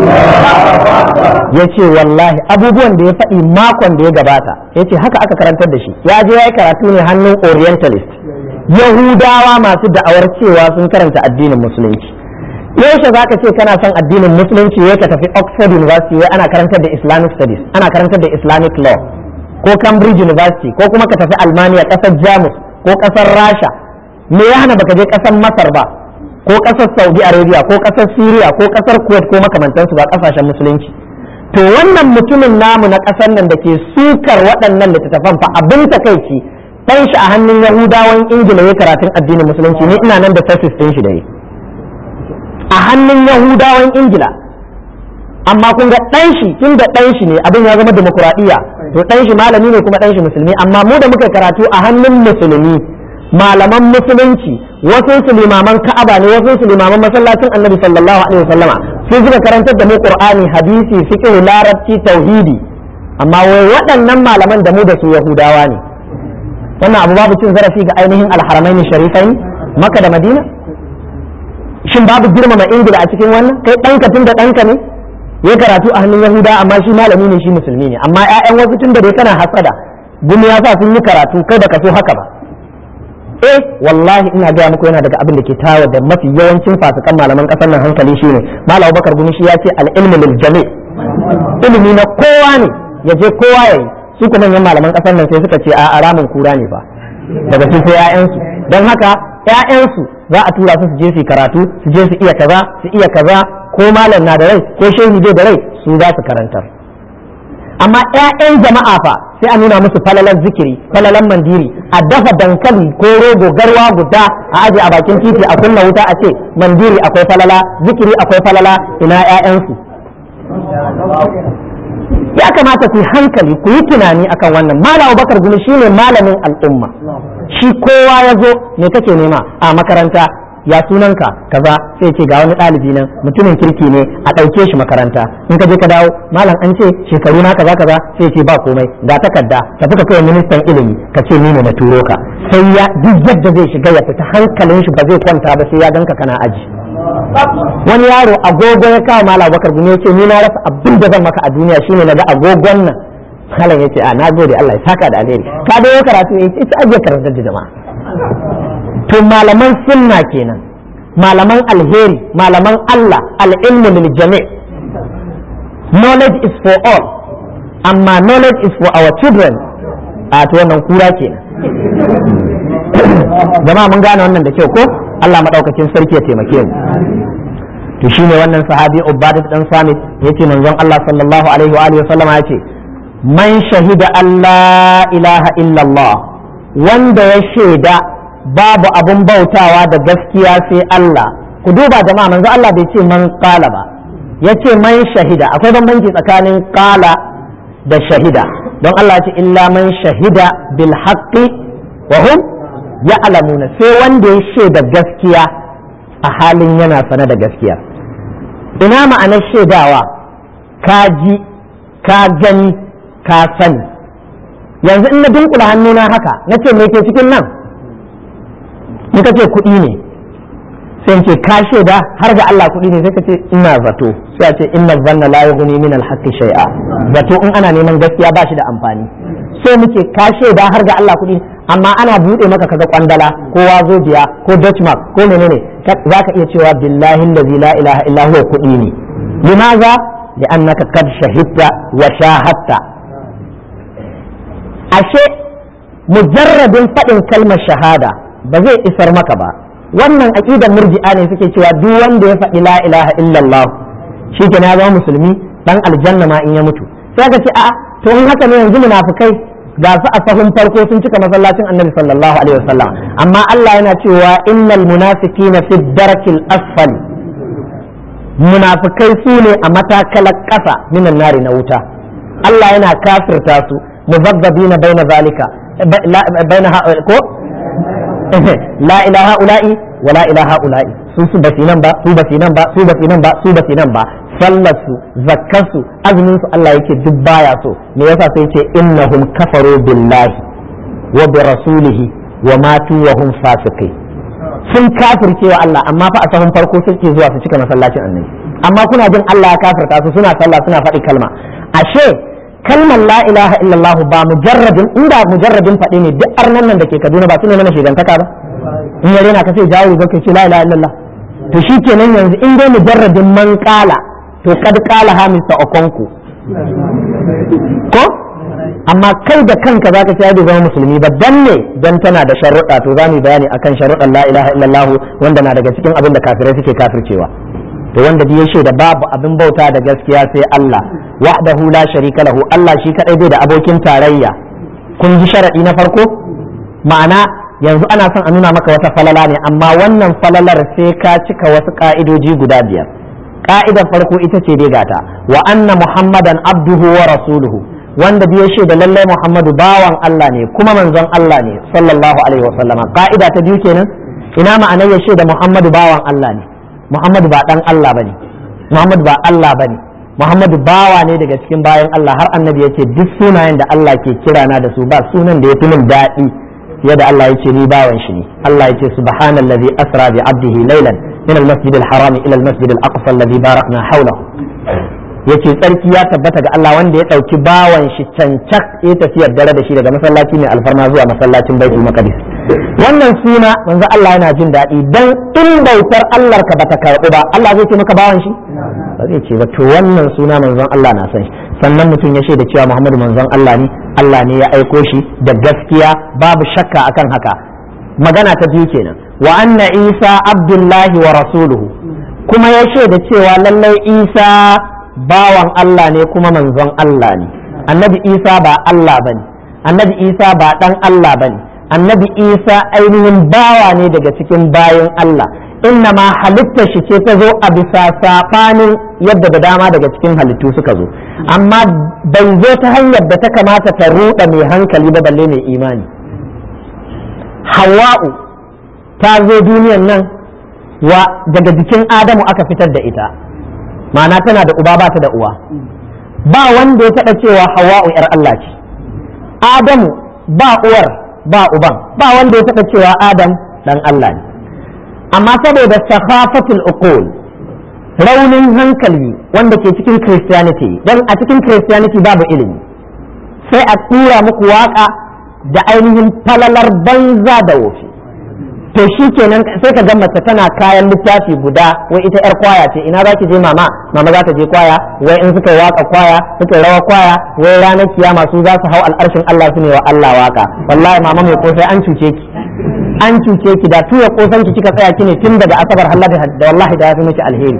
ya ce wallahi abubuwan da ya faɗi makon da ya gabata ya ce haka aka karantar da shi ya je ya yi karatu ne hannun orientalist yahudawa masu da'awar cewa sun karanta addinin musulunci. Yaushe za ka ce kana son addinin musulunci wai ka tafi Oxford University wai ana karantar da Islamic Studies, ana karantar da Islamic Law, ko Cambridge University, ko kuma ka tafi Almania ƙasar Jamus ko ƙasar Rasha. Me ya hana baka je ƙasar Masar ba, ko ƙasar Saudi Arabia, ko ƙasar Syria, ko ƙasar Kuwait ko makamantansu ba ƙasashen musulunci. To wannan mutumin namu na ƙasar nan da ke sukar waɗannan littattafan fa abin takaici ɗan shi a hannun Yahudawan Ingila ya karatun addinin musulunci, ne ina nan da thesis ɗin shi da yi a hannun Yahudawan Ingila. Amma kun ga ɗan shi tun da ɗan shi ne abin ya zama demokuraɗiyya, to ɗan shi malami ne kuma ɗan shi musulmi. Amma mu da muka karatu a hannun musulmi, malaman musulunci, wasu su limaman Ka'aba ne, wasu su limaman masallacin Annabi sallallahu alaihi wasallama, su suka karantar da mu Qur'ani, hadisi, fiqh, larabci, tauhidi. Amma wai waɗannan malaman da mu da su Yahudawa ne. Wannan abu babu cin zarafi ga ainihin alharamain sharifai Makka da Madina? Shin babu girmama Ingila a cikin wannan? Kai ɗanka tun da ɗanka ne ya karatu a hannun Yahuda amma shi malami ne, shi musulmi ne. Amma ƴaƴan wasu tun da dai kana hasada gumi ya sa sun yi karatu kai baka so haka ba. Eh wallahi ina gaya muku yana daga abin da ke tawa da mafi yawancin fasikan malaman ƙasar nan hankali shine Malam Abubakar Gumi shi ya ce al-ilmu lil jami', ilimi na kowa ne, ya je kowa yayi. Su kuma manyan malaman kasar nan sai suka ce a ramin kura ne fa daga su sai ƴaƴansu, don haka ƴaƴansu za a tura su su je su karatu, su je su iya kaza su iya kaza, ko malam na da rai ko shehu bai da rai su za su karantar. Amma ƴaƴan jama'a fa sai a nuna musu falalan zikiri, falalan mandiri, a dafa dankali ko rogo garwa guda a aje a bakin titi a kunna wuta a ce mandiri akwai falala, zikiri akwai falala, ina ƴaƴansu. Ya kamata ku yi hankali ku yi tunani akan wannan. Malam Abubakar Gumi shine malamin al'umma, shi kowa ya zo me kake nema a makaranta, ya sunanka kaza, sai ce ga wani ɗalibi nan mutumin kirki ne a ɗauke shi makaranta. In ka je ka dawo malam an ce shekaru na kaza kaza, sai ce ba komai ga takarda tafi ka kai ministan ilimi ka ce ni ne na turo ka. Sai ya duk yadda zai shiga ya fita hankalin shi ba zai kwanta ba sai ya ganka kana aji. Wani yaro agogo ya kawo Malam Abubakar Gumi ya ce ni na rasa abin da zan maka a duniya shine naga agogon nan. Malam ya ce a na gode Allah ya saka da alheri, ka da yau karatu ya ce aje karantar da jama'a. To malaman sunna kenan, malaman alheri, malaman Allah, al-ilmu lil jami', knowledge is for all. amma knowledge is for our children a to wannan kura kenan jama'a mun gane wannan da kyau ko Allah madaukakin sarki ya taimake mu to shine wannan sahabi Ubadah dan Samit yace manzon Allah sallallahu alaihi wa alihi wasallam yace man shahida Allah ilaha illallah wanda ya shaida babu abun bautawa da gaskiya sai Allah ku duba jama'a manzo Allah bai ce man qala ba yace man shahida akwai bambanci tsakanin qala da shahida don Allah ya ce illa man shahida bil haqqi wa hum ya'lamuna sai wanda ya shaida gaskiya a halin yana sana da gaskiya ina ma'anar shaidawa ka ji ka gani ka sani yanzu in na dunkula hannuna haka na ce me ke cikin nan in ka ce kuɗi ne sai ce ka shaida har ga Allah kuɗi ne sai ka ce ina zato sai a ce inna zanna la yughni min al-haqqi shay'a zato in ana neman gaskiya ba shi da amfani sai muke ka shaida har ga Allah kuɗi amma ana buɗe maka kaga kwandala ko wazobiya ko dutchmark ko menene zaka iya cewa billahi allazi la ilaha illa huwa kuɗi ne limaza li'annaka kad shahidta wa shahadta ashe mujarradin faɗin kalmar shahada ba zai isar maka ba wannan aqidar murji'a ne suke cewa duk wanda ya faɗi la ilaha illallah shi ke ya zama musulmi dan aljanna ma in ya mutu sai ka ce a'a to in haka ne yanzu munafikai ga su a sahun farko sun cika masallacin annabi sallallahu alaihi wasallam amma Allah yana cewa innal munafiqina fi darakil asfali munafikai su ne a matakalar ƙasa minan nari na wuta Allah yana kafirta su muzabbabina baina zalika baina ko la ilaha ula'i wa la ilaha ula'i su su basi nan ba su basi nan ba su basi nan ba su basi nan ba sallar su zakkar su azumin su Allah yake duk baya so me yasa sai ce innahum kafaru billahi wa bi rasulihi wa matu wa hum fasiqin sun kafirce wa Allah amma fa a sahun farko suke zuwa su cika masallacin annabi amma kuna jin Allah ya kafirta su suna sallah suna faɗi kalma ashe kalmar la ilaha illallah ba mujarradin inda mujarradin faɗi ne duk arnan nan da ke Kaduna ba su ne mana shigantaka ba in yare na ka sai jawo zaka ce la ilaha illallah to shikenan yanzu in dai mujarradin man qala to kad qala hamisa okonku ko amma kai da kanka zaka ce bai zama musulmi ba dan ne dan tana da sharuɗa to zamu bayani akan sharuɗan la ilaha illallah wanda na daga cikin abin da kafirai suke kafircewa to wanda da ya da babu abin bauta da gaskiya sai Allah wahdahu la sharika lahu Allah shi kadai bai da abokin tarayya kun ji sharadi na farko ma'ana yanzu ana son a nuna maka wata falala ne amma wannan falalar sai ka cika wasu ka'idoji guda biyar ka'idar farko ita ce dai gata wa anna muhammadan abduhu wa rasuluhu wanda da ya da lallai muhammadu bawan Allah ne kuma manzon Allah ne sallallahu alaihi wa sallama ka'ida ta biyu kenan ina ma'anar ya da muhammadu bawan Allah ne Muhammadu ba dan Allah bane Muhammadu ba Allah bane Muhammadu bawa ne daga cikin bayan Allah har annabi yace duk sunayen da Allah ke kira na da su ba sunan da yafi min daɗi fiye da Allah yace ni bawan shi ne Allah yace subhanallazi asra bi abdihi laylan min almasjid alharam ila almasjid alaqsa alladhi barakna hawlahu yace tsarki ya tabbata ga Allah wanda ya dauki bawan shi cancak ya tafiyar dare da shi daga masallaci mai alfarma zuwa masallacin baitul maqdis wannan suna manzo Allah yana jin daɗi dan in bautar Allah ka bata karɓu ba Allah zai ce maka bawan shi ba zai ce ba to wannan suna manzon Allah na san shi sannan mutum ya shaida cewa Muhammadu manzon Allah ne Allah ne ya aiko shi da gaskiya babu shakka akan haka magana ta biyu kenan wa anna Isa abdullahi wa rasuluhu kuma ya shaida cewa lallai Isa bawan Allah ne kuma manzon Allah ne annabi Isa ba Allah bane annabi Isa ba dan Allah bane annabi Isa ainihin bawa ne daga cikin bayan Allah inna ma halitta shi ce ta zo a bisa saɓanin yadda da dama daga cikin halittu suka zo amma bai zo ta hanyar da ta kamata ta ruɗa mai hankali ba balle mai imani Hawwa'u ta zo duniyan nan wa daga jikin Adamu aka fitar da ita ma'ana tana da uba ba ta da uwa ba wanda ya taɓa cewa Hawwa'u 'yar Allah ce Adamu ba uwar ba uban ba wanda ya taɓa cewa Adam dan Allah ne amma saboda sakhafatul uqul raunin hankali wanda ke cikin Christianity dan a cikin Christianity babu ilimi sai a tura muku waka da ainihin falalar banza da wofi to shi kenan sai ka ga mace tana kayan littafi guda wai ita yar kwaya ce, ina za ki je mama mama za ta je kwaya, wai in suka yi waka kwaya suka yi rawa kwaya wai ranar kiyama su za su hau al'arshin Allah su ne wa Allah waka. Wallahi mama mai kosai an cuce ki an cuce ki da tuya kosan ki kika tsaya kine tun daga asabar hallada da wallahi da ya fi miki alheri.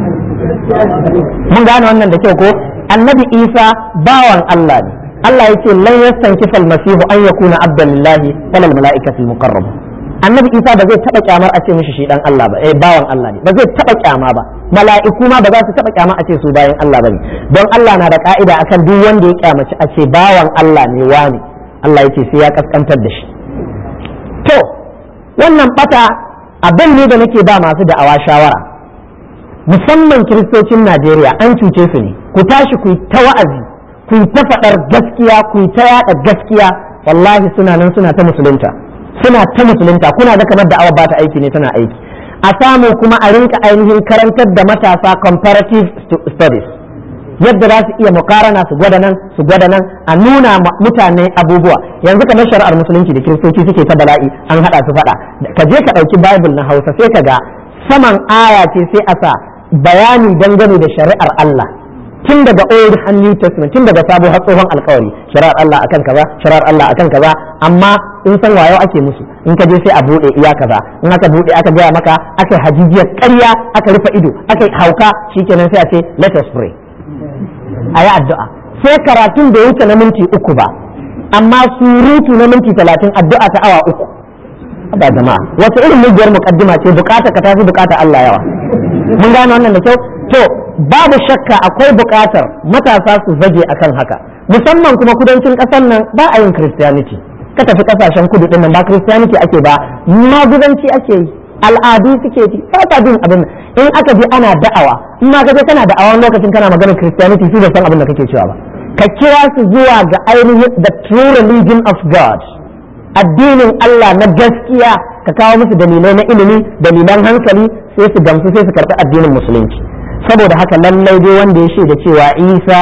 Mun gane wannan da kyau ko? Annabi Isa bawan Allah ne. Allah yake lan yastankifa al-masihu an yakuna abdan lillahi wal malaikatu al-muqarrab. Annabi Isa ba zai taba kyamar a ce mishi shi dan Allah ba, eh bawan Allah ne, ba zai taba kyama ba. Mala'iku ma ba za su taba kyama a ce su bayan Allah bane. Don Allah na da ka'ida akan duk wanda ya kyamaci a ce bawan Allah ne wani, Allah yake sai ya kaskantar da shi. To wannan bata abin ne da nake ba masu da'awa shawara, musamman kiristocin Najeriya an cuce su ne. Ku tashi ku yi ta wa'azi, ku yi ta faɗar gaskiya, ku yi ta yaɗa gaskiya, wallahi suna nan suna ta musulunta suna ta musulunta kuna da kamar da'awa ba ta aiki ne, tana aiki. A samu kuma a rinka ainihin karantar da matasa comparative studies, yadda za su iya mukarana su gwada nan su gwada nan, a nuna mutane abubuwa. Yanzu kamar shari'ar musulunci da kiristoci suke ta bala'i an haɗa su faɗa, ka je ka ɗauki bible na Hausa sai ka ga saman aya ce sai a sa bayani dangane da shari'ar Allah tun daga old and new testament, tun daga sabo har tsohon alkawari, shari'ar Allah akan kaza shari'ar Allah akan kaza. Amma in san wayo ake musu, in ka je sai a bude iya kaza, in aka bude aka gaya maka aka hajijiyar ƙarya aka rufe ido aka hauka, shikenan sai a ce let us pray, ayi addu'a. Sai karatun da wuce na minti uku ba, amma surutu na minti talatin, addu'a ta awa uku. Ba jama'a wata irin mugiyar mukaddima ce, bukata ka tafi bukata Allah yawa. Mun gane wannan da kyau. To babu shakka akwai bukatar matasa su zage akan haka, musamman kuma kudancin kasar nan ba a yin Christianity. Ka tafi kasashen kudu din nan ba Christianity ake ba, magudanci ake yi, al'adu suke ji, ba ta jin abin. In aka je ana da'awa, in ma ka je kana da'awa lokacin kana maganar Christianity su ba san abin da kake cewa ba. Ka kira su zuwa ga ainihin the true religion of God, addinin Allah na gaskiya, ka kawo musu dalilai na ilimi, dalilan hankali, sai su gamsu sai su karɓi addinin musulunci. Saboda haka lallai dai wanda ya shaida cewa Isa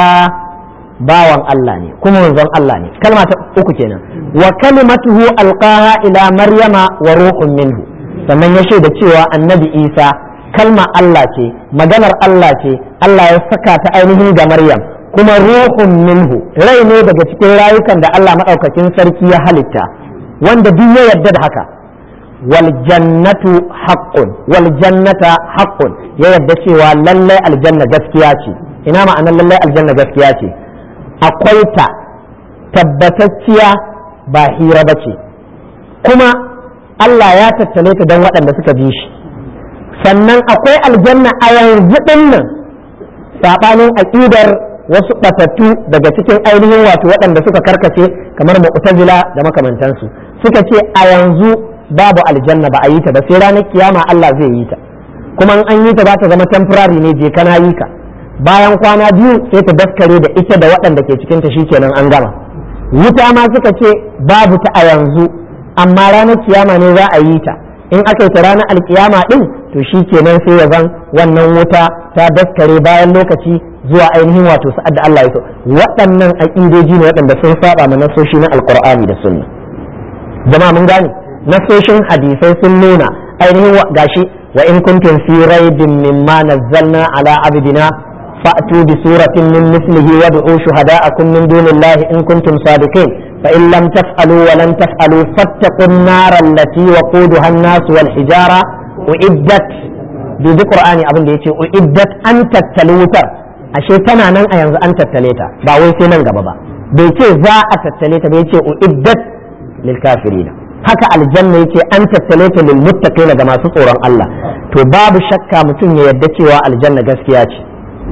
bawan Allah ne kuma manzon Allah ne, kalma ta uku kenan. Wa kalimatuhu alqaha ila maryama wa ruhun minhu, sannan ya shaida cewa annabi Isa kalma Allah ce, maganar Allah ce, Allah ya saka ta ainihin ga Maryam, kuma ruhun minhu rai ne daga cikin rayukan da Allah madaukakin sarki ya halitta, wanda duk ya yarda da haka. wal jannatu haqqun wal jannata haqqun, ya yadda cewa lallai aljanna gaskiya ce. Ina ma'anar lallai aljanna gaskiya ce? Akwai ta tabbatacciya ba hira ba ce, kuma Allah ya tattale ta don waɗanda suka bi shi. Sannan akwai aljanna a yanzu ɗin nan, saɓanin aƙidar wasu ɓatattu daga cikin ainihin wato waɗanda suka karkace kamar mu'tazila da makamantansu, suka ce a yanzu babu aljanna, ba a yi ta ba, sai ranar kiyama Allah zai yi ta, kuma in an yi ta za ta zama temporary ne, je kana yi ka, bayan kwana biyu sai ta daskare da ita da waɗanda ke cikin ta, shikenan an gama. Wuta ma suka ce babu ta a yanzu, amma ranar kiyama ne za a yi ta. In aka yi ta ranar alkiyama din, to shikenan sai ya zan wannan wuta ta daskare bayan lokaci zuwa ainihin wato sa'ad da Allah ya so. Waɗannan aƙidoji ne waɗanda sun saba ma nasoshi na alqur'ani da sunna. Jama'a mun gane, nasoshin hadisai sun nuna ainihin gashi wa in kuntum fi raibin mimma nazzalna ala abdina fa'tu bi suratin min mislihi wad'u shuhada'akum min dunillahi in kuntum sadiqin fa in lam taf'alu wa lan taf'alu fattaqun nar allati waquduha an-nas wal hijara uiddat. bi qur'ani abin da yace uiddat, an tattale wutar, ashe tana nan a yanzu an tattale ta, ba wai sai nan gaba ba. Bai ce za a tattale ta, bai ce uiddat lil kafirin. Haka aljanna yake an tattale ta lil muttaqina ga masu tsoron Allah. To babu shakka mutum ya yarda cewa aljanna gaskiya ce,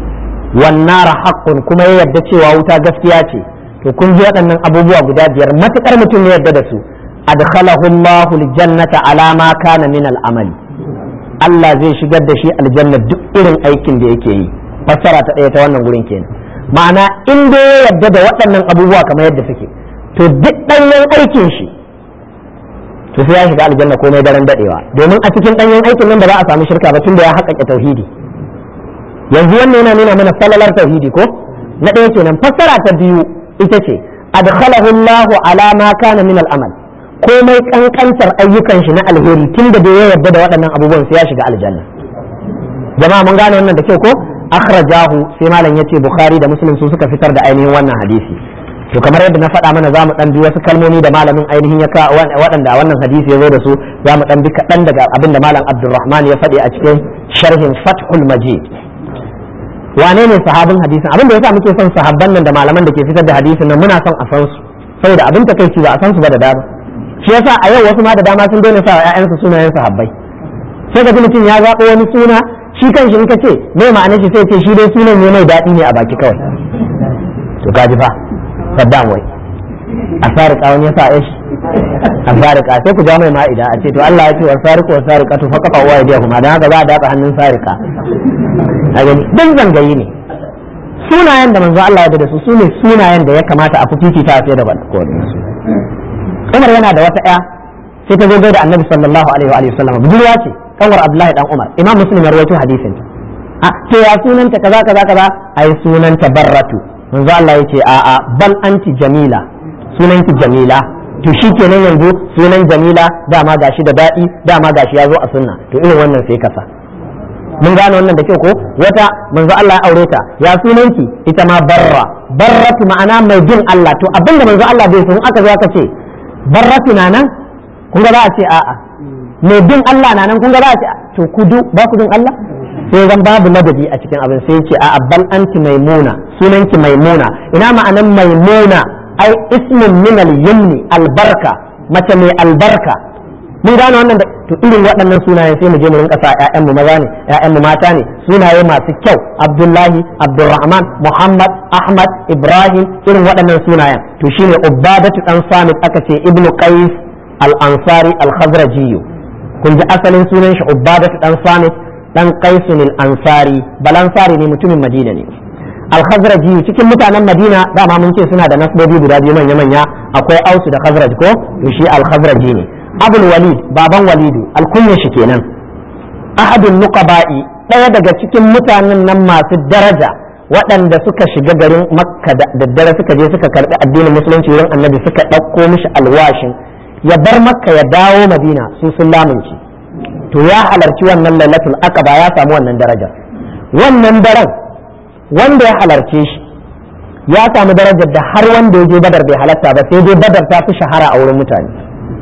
wan nar haqqun, kuma ya yarda cewa wuta gaskiya ce. To kun ji waɗannan abubuwa guda biyar, matukar mutum ya yarda da su, adkhalahu Allahu aljannata ala ma kana min al'amali, Allah zai shigar da shi aljanna duk irin aikin da yake yi. Fassara ta ɗaya ta wannan gurin kenan. Ma'ana in dai ya yarda da waɗannan abubuwa kamar yadda suke, to duk ɗanyen aikin shi to sai ya shiga aljanna komai daren dadewa, domin a cikin danyen aikin nan ba za a samu shirka ba tunda ya haƙaƙe tauhidi. Yanzu wannan yana nuna mana salalar tauhidi ko na ɗaya kenan. Fassara ta biyu ita ce adkhalahu Allahu ala ma kana min al-amal, komai kankantar ayyukan shi na alheri tun da ya yarda da waɗannan abubuwan sai ya shiga aljanna. Jama'a mun gane wannan da kyau ko? Akhrajahu sai malam yace Bukhari da Muslim su suka fitar da ainihin wannan hadisi. To kamar yadda na faɗa mana zamu dan bi wasu kalmomi da malamin ainihin ya ka waɗanda wannan hadisi ya zo da su, zamu dan bi kaɗan daga abin da malam Abdulrahman ya faɗi a cikin sharhin Fathul Majid. Wane ne sahabin hadisin? Abin da yasa muke son sahabban nan da malaman da ke fitar da hadisin nan muna son a san su, saboda abin takeici ba a san su ba da dama. Shi yasa a yau wasu ma da dama sun daina sa wa ƴaƴansu sunayen sahabbai. Sai ga mutum ya zaɓo wani suna shi kanshi in ka ce me ma'anar shi sai ce shi dai sunan ne mai daɗi ne a baki kawai. To kaji fa Saddam wai a sarika wani ya sa shi a sarika sai ku ja mai ma'ida a ce to Allah ya ce wa sarika wa sarika to fa kafa uwa ya kuma dan haka za a dafa hannun sarika. A gani dan zangayi ne sunayen da manzo Allah ya da su sune sunayen da ya kamata a fifita sai da kowanne su. Umar yana da wata ƴa sai ta zo da Annabi sallallahu alaihi wa sallam budurwa ce kanwar Abdullahi dan Umar. Imam Muslim ya rawaito hadisin ta. To ya sunanta kaza kaza kaza ai sunanta Barratu. Manzo Allah yace a a bal anti Jamila, sunanki Jamila. To shikenan yanzu sunan Jamila dama gashi da dadi dama gashi ya zo a sunna. To irin wannan sai kasa. Mun gane wannan da kyau ko? Wata manzo Allah ya aure ta ya sunanki ita ma Barra. Barratu ma'ana mai bin Allah. To abinda manzo Allah bai san aka zo aka ce Barratu na nan kun ga za a ce a'a. Mai bin Allah na nan kun ga za a ce to ku du ba ku bin Allah? Sai zan babu ladabi a cikin abin sai ce a abbal anti maimuna sunanki maimuna. Ina ma'anan maimuna ai ismin min al-yumni albarka, mace mai albarka. Mun gane wannan da to irin waɗannan sunayen sai mu je mu rinka sa ƴaƴan mu maza ne ƴaƴan mu mata ne sunaye masu kyau Abdullahi, Abdurrahman, Muhammad, Ahmad, Ibrahim irin waɗannan sunayen. To shine Ubadatu dan Samit aka ce Ibnu Qais al-Ansari al-Khazraji. Kun ji asalin sunan shi Ubadatu dan Samit dan Qaisun al-Ansari, balansari ne mutumin Madina ne. Al-Khazraji cikin mutanen Madina dama mun ce suna da nasbobi guda biyu manya manya akwai Ausu da Khazraj ko to shi Al-Khazraji ne. Abul Walid baban Walidu alkunya shi kenan. Ahadun nuqaba'i daya daga cikin mutanen nan masu daraja waɗanda suka shiga garin Makka da daddare suka je suka karbi addinin musulunci wurin Annabi suka ɗauko mishi alwashin ya bar Makka ya dawo Madina su sun lamunci. To ya halarci wannan lailatul aqaba ya samu wannan darajar. Wannan daren wanda ya halarce shi ya samu darajar da har wanda ya je Badar bai halarta ba sai dai Badar ta fi shahara a wurin mutane.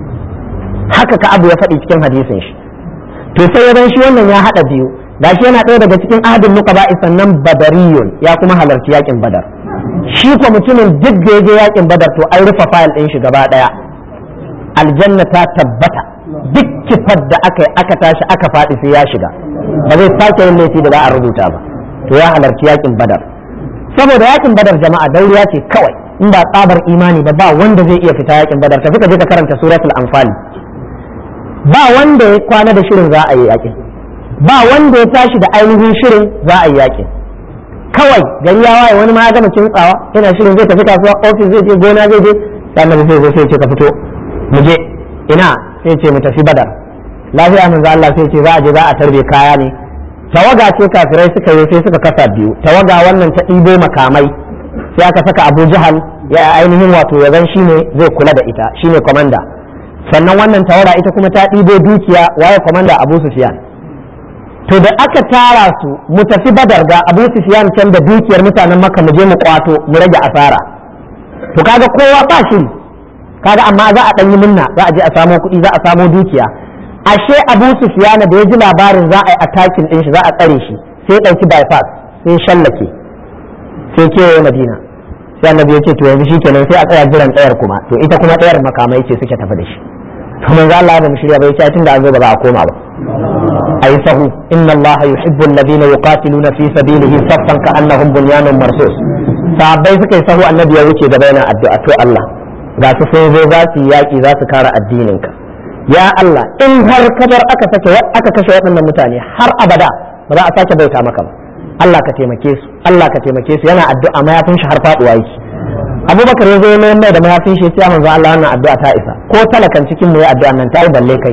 Haka ka abu ya faɗi cikin hadisin shi. To sai ya shi wannan ya haɗa biyu gashi yana ɗaya daga cikin ahadin nuqaba sannan badariyun ya kuma halarci yakin Badar. Shi ko mutumin duk da ya je yakin Badar to an rufe fayil ɗin shi gaba ɗaya. Aljanna ta tabbata duk kifar da aka yi aka tashi aka faɗi sai ya shiga ba zai sake yin laifi da za a rubuta ba. To ya halarci yakin Badar saboda yakin Badar jama'a dauriya ce kawai in ba tsabar imani ba ba wanda zai iya fita yakin Badar. Tafi ka je ka karanta suratul Anfal. Ba wanda ya kwana da shirin za a yi yakin, ba wanda ya tashi da ainihin shirin za a yi yakin. Kawai gari ya waye wani ma ya gama kintsawa yana shirin zai tafi kasuwa ofis zai je gona zai je sai annabi sai sai ce ka fito mu je ina sai ce mu tafi Badar. Lafiya manzo Allah sai ce za a je za a tarbe kaya ne. Tawaga ce kafirai suka yi sai suka kasa biyu. Tawaga wannan ta ɗibo makamai sai aka saka Abu Jahal ya ainihin wato ya zan shine zai kula da ita shine komanda. Sannan wannan tawara ita kuma ta ɗibo dukiya waye komanda Abu Sufyan. To da aka tara su mu tafi Badar ga Abu Sufyan can da dukiyar mutanen Makka mu je mu kwato mu rage asara. To kaga kowa ba shi kaga amma za a ɗan yi minna za a je a samo kuɗi za a samo dukiya. Ashe Abu Sufyan da ya ji labarin za a yi attacking din shi za a tsare shi sai ɗauki bypass sai shallake sai kewaye Madina. Sai Annabi ya ce to yanzu shikenan sai a tsaya jiran tsayar kuma to ita kuma tsayar makamai ce suke tafi da shi. To manzo Allah ba mu shirya bai ce tunda an zo ba za a koma ba. Ayi sahu inna Allah yuhibbu alladhina yuqatiluna fi sabilihi saffan ka'annahum bunyanun marsus. Sahabbai suka yi sahu Annabi ya wuce gaba yana addu'a to Allah ga su sai zo za su yaki za su kare addinin ka. Ya Allah in har kadar aka sake aka kashe waɗannan mutane har abada ba za a sake bauta maka ba. Allah ka taimake su Allah ka taimake su yana addu'a mayafin shi har faduwa yake. Abubakar ya zo ya mai da mayafin shi sai manzo Allah wannan addu'a ta isa ko talakan cikin mu ya addu'a nan ta yi balle kai.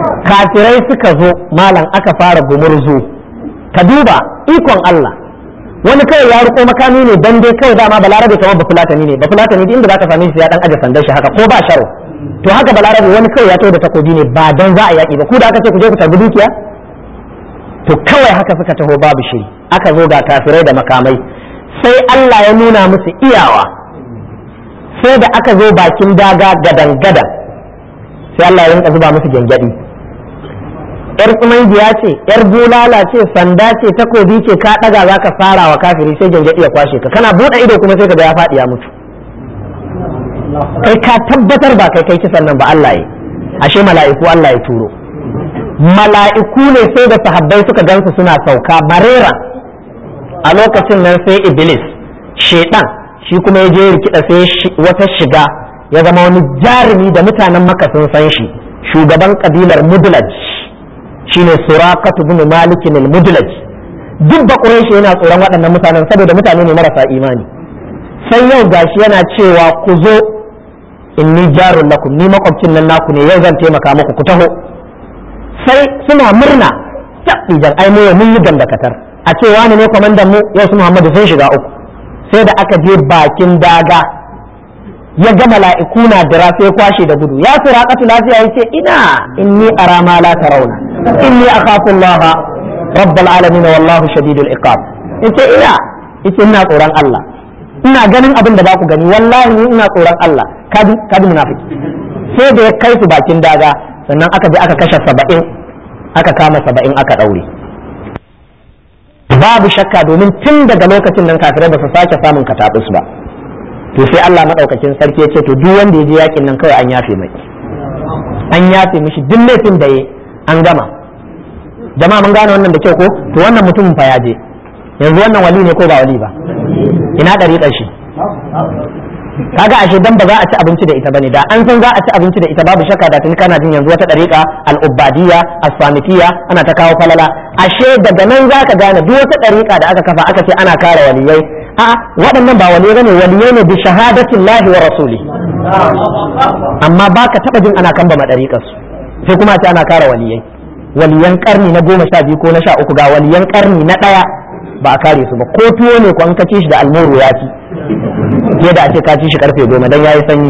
Kafirai suka zo malam aka fara gumurzu ka duba ikon Allah wani kawai ya riko makami ne dan dai kawai dama balarabe kamar bafulatani ne bafulatani duk inda zaka same shi ya dan aje sandan shi haka ko ba sharo to haka balarabe wani kawai ya taho da takobi ne ba dan za a yaki ba ku da aka ce ku je ku tarbi dukiya to kawai haka suka taho babu shiri aka zo ga kafirai da makamai sai Allah ya nuna musu iyawa sai da aka zo bakin daga gadan gadan sai Allah ya rinka zuba musu gengedi yar tsumangiya ce yar bulala ce sanda ce takobi ce ka daga zaka fara wa kafiri sai gengedi ya kwashe ka kana bude ido kuma sai ka ga ya fadi ya mutu kai ka tabbatar ba kai kai kisan nan ba Allah ya ashe mala'iku Allah ya turo mala'iku ne sai da sahabbai suka gansu suna sauka barera a lokacin nan sai iblis shedan shi kuma ya je rikida sai wata shiga ya zama wani jarumi da mutanen Makka sun san shi shugaban kabilar Mudlaj shine Suraqatu ibn Malik al-Mudlaj duk ba Quraysh yana tsoron waɗannan mutanen saboda mutane ne marasa imani sai yau gashi yana cewa ku zo inni jarun lakum ni makwabcin nan naku ne yau zan taimaka muku ku taho sai suna murna tabbijan ai mu mun yi gandakatar a ce wani ne kwamandan mu yau su Muhammadu sun shiga uku sai da aka je bakin daga ya ga mala'iku na dira sai kwashe da gudu ya Suraqatu lafiya yace ina inni ara ma la tarawna inni akhafu Allah rabbul alamin wallahu shadidul iqab yace ina yace ina tsoron Allah ina ganin abin da ba ku gani wallahi ina tsoron Allah kadi kadi munafiki sai da ya kai su bakin daga sannan aka je aka kashe saba'in aka kama saba'in aka daure babu shakka domin tun daga lokacin nan kafirai ba su sake samun katabus ba to sai Allah madaukakin sarki ya ce to duk wanda ya je yakin nan kawai an yafe mai an yafe mishi duk laifin da ya an gama jama'a mun gane wannan da kyau ko to wannan mutumin fa ya je yanzu wannan wali ne ko ba wali ba ina dariƙar shi kaga ashe dan ba za a ci abinci da ita bane da an san za a ci abinci da ita babu shakka da tun kana jin yanzu wata dariƙa al-ubadiyya as-samitiyya ana ta kawo falala ashe daga nan zaka gane duk wata dariƙa da aka kafa aka ce ana kare waliyai a waɗannan ba waliyai bane waliyai ne bi shahadatin lahi wa rasuli amma baka taba jin ana kamba madariƙar su sai kuma a ce ana kare waliyai waliyan karni na goma sha biyu ko na sha uku ga waliyan karni na ɗaya ba a kare su ba ko tuwo ne ko an kace shi da almuru ya ci ke da a ce ka ci shi karfe goma dan yayi sanyi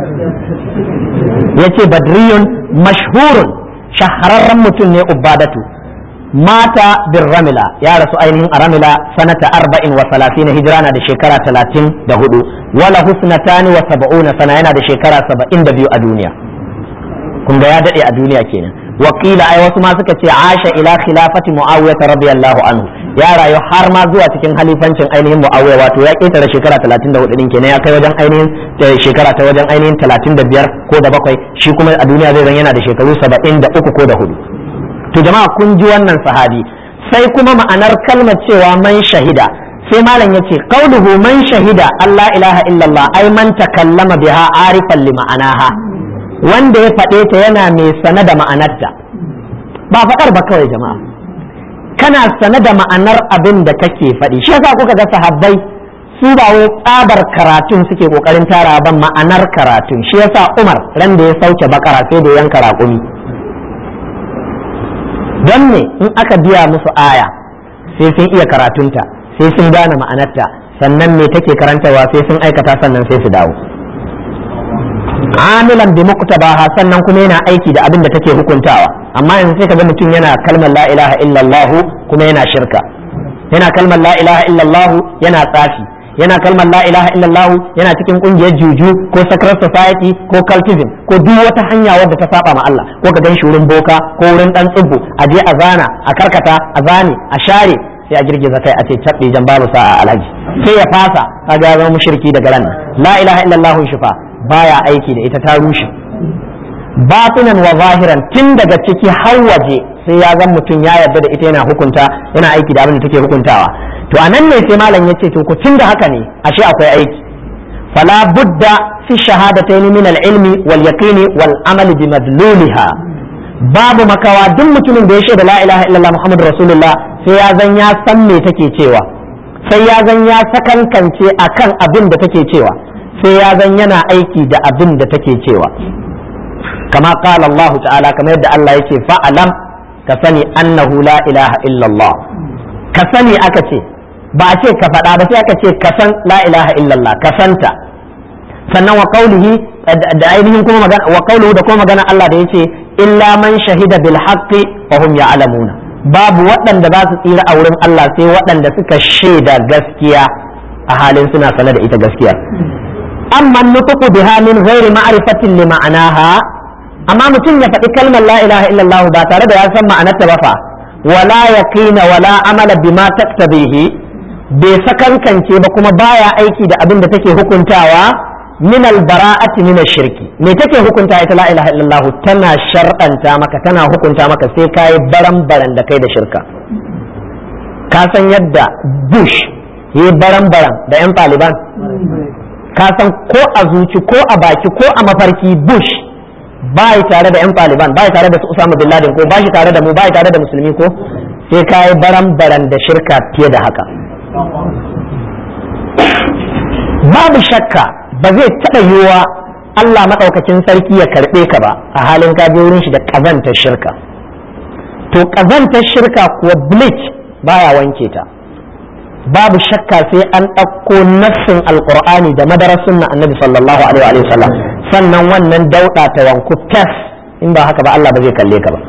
yace badriyun mashhurun shahararren mutum ne ubadatu mata bin ramila ya rasu ainihin a ramila sanata arba'in wa salatina hijira na da shekara talatin da hudu wala husnatani wa saba'una sana yana da shekara saba'in da biyu a duniya kun ga ya dade a duniya kenan wakila ai wasu ma suka ce asha ila khilafati muawiya radiyallahu anhu ya rayu har ma zuwa cikin halifancin ainihin muawiya wato ya ketare shekara talatin da hudu din kenan ya kai wajen ainihin shekara ta wajen ainihin talatin da biyar ko da bakwai shi kuma a duniya zai zan yana da shekaru saba'in da uku ko da hudu to jama'a kun ji wannan sahabi sai kuma ma'anar kalmar cewa man shahida sai malam yace qauluhu man shahida Allah ilaha illallah ai man takallama biha arifan li ma'anaha wanda ya faɗe ta yana mai sane da ma'anarta ba faɗar ba kawai jama'a kana sane da ma'anar abin da kake faɗi shi yasa kuka ga sahabbai su ba wai tsabar karatun suke kokarin tara ban ma'anar karatun shi yasa Umar ran da ya sauke bakara sai da yanka raƙumi don ne in aka biya musu aya sai sun iya karatunta sai sun gane ma'anarta sannan me take karantawa sai sun aikata sannan sai su dawo amilan bi muqtabaha sannan kuma yana aiki da abin da take hukuntawa amma yanzu sai kaga mutum yana kalmar la ilaha illallah kuma yana shirka yana kalmar la ilaha illallah yana tsafi yana kalmar la ilaha illallah yana cikin kungiyar juju ko secret society ko cultism ko duk wata hanya wadda ta saba ma Allah ko ka ganshi wurin boka ko wurin dan tsubbu a je a zana a karkata a zane a share sai a girgiza kai a ce cabbe jan babu sa'a alhaji sai ya fasa kaga ya zama mushriki daga ran la ilaha illallah shifa baya aiki da ita ta rushe batinan wa zahiran tun daga ciki har waje sai ya zan mutum ya yarda da ita yana hukunta yana aiki da abin da take hukuntawa to anan ne sai malam yace to ku tun da haka ne ashe akwai aiki fala budda fi shahadatayn min al-ilmi wal yaqini wal amali bi madluliha babu makawa duk mutumin da ya shaida la ilaha illallah muhammadur rasulullah sai ya zan ya san me take cewa sai ya zan ya sakankance akan abin da take cewa sai ya zan yana aiki da abin da take cewa kama qala Allah ta'ala kamar yadda Allah yake fa'alam ka sani annahu la ilaha illallah ka sani aka ce ba a ce ka faɗa ba sai aka ce ka san la ilaha illallah ka santa. Sannan wa qaulihi da ainihin kuma magana wa qaulihi da kuma magana Allah da yace illa man shahida bil haqqi wa hum ya'lamuna, babu waɗanda za su tsira a wurin Allah sai waɗanda suka shaida gaskiya a halin suna sanar da ita gaskiya. Amma nutuqu biha min ghairi ma'rifatin li ma'anaha, amma mutum ya faɗi kalmar la ilaha illallah ba tare da ya san ma'anarta ba fa, wala yaqina wala amala bima taktabihi, bai sakankance ba kuma baya aiki da abin da take hukuntawa, min albara'ati min shirki. Me take hukunta ita la ilaha illallah? Tana shar'anta maka, tana hukunta maka sai kai baran-baran da kai da shirka. Ka san yadda Bush yi baran-baran da yan Taliban? Ka san ko a zuci ko a baki ko a mafarki Bush bai tare da yan Taliban, bai tare da su Usama bin Laden ko bai tare da mu, bai tare da musulmi ko? Sai kai baran-baran da shirka fiye da haka. Babu shakka ba zai taɓa yiwuwa Allah maɗaukakin sarki ya karɓe ka ba a halin ka je wurin shi da ƙazantar shirka. To ƙazantar shirka kuwa bleach baya wanke ta. Babu shakka sai an ɗauko nassin alƙur'ani da madarar sunna annabi sallallahu alaihi wa sallam, sannan wannan dauɗa ta wanku tas, in ba haka ba Allah ba zai kalle ka ba.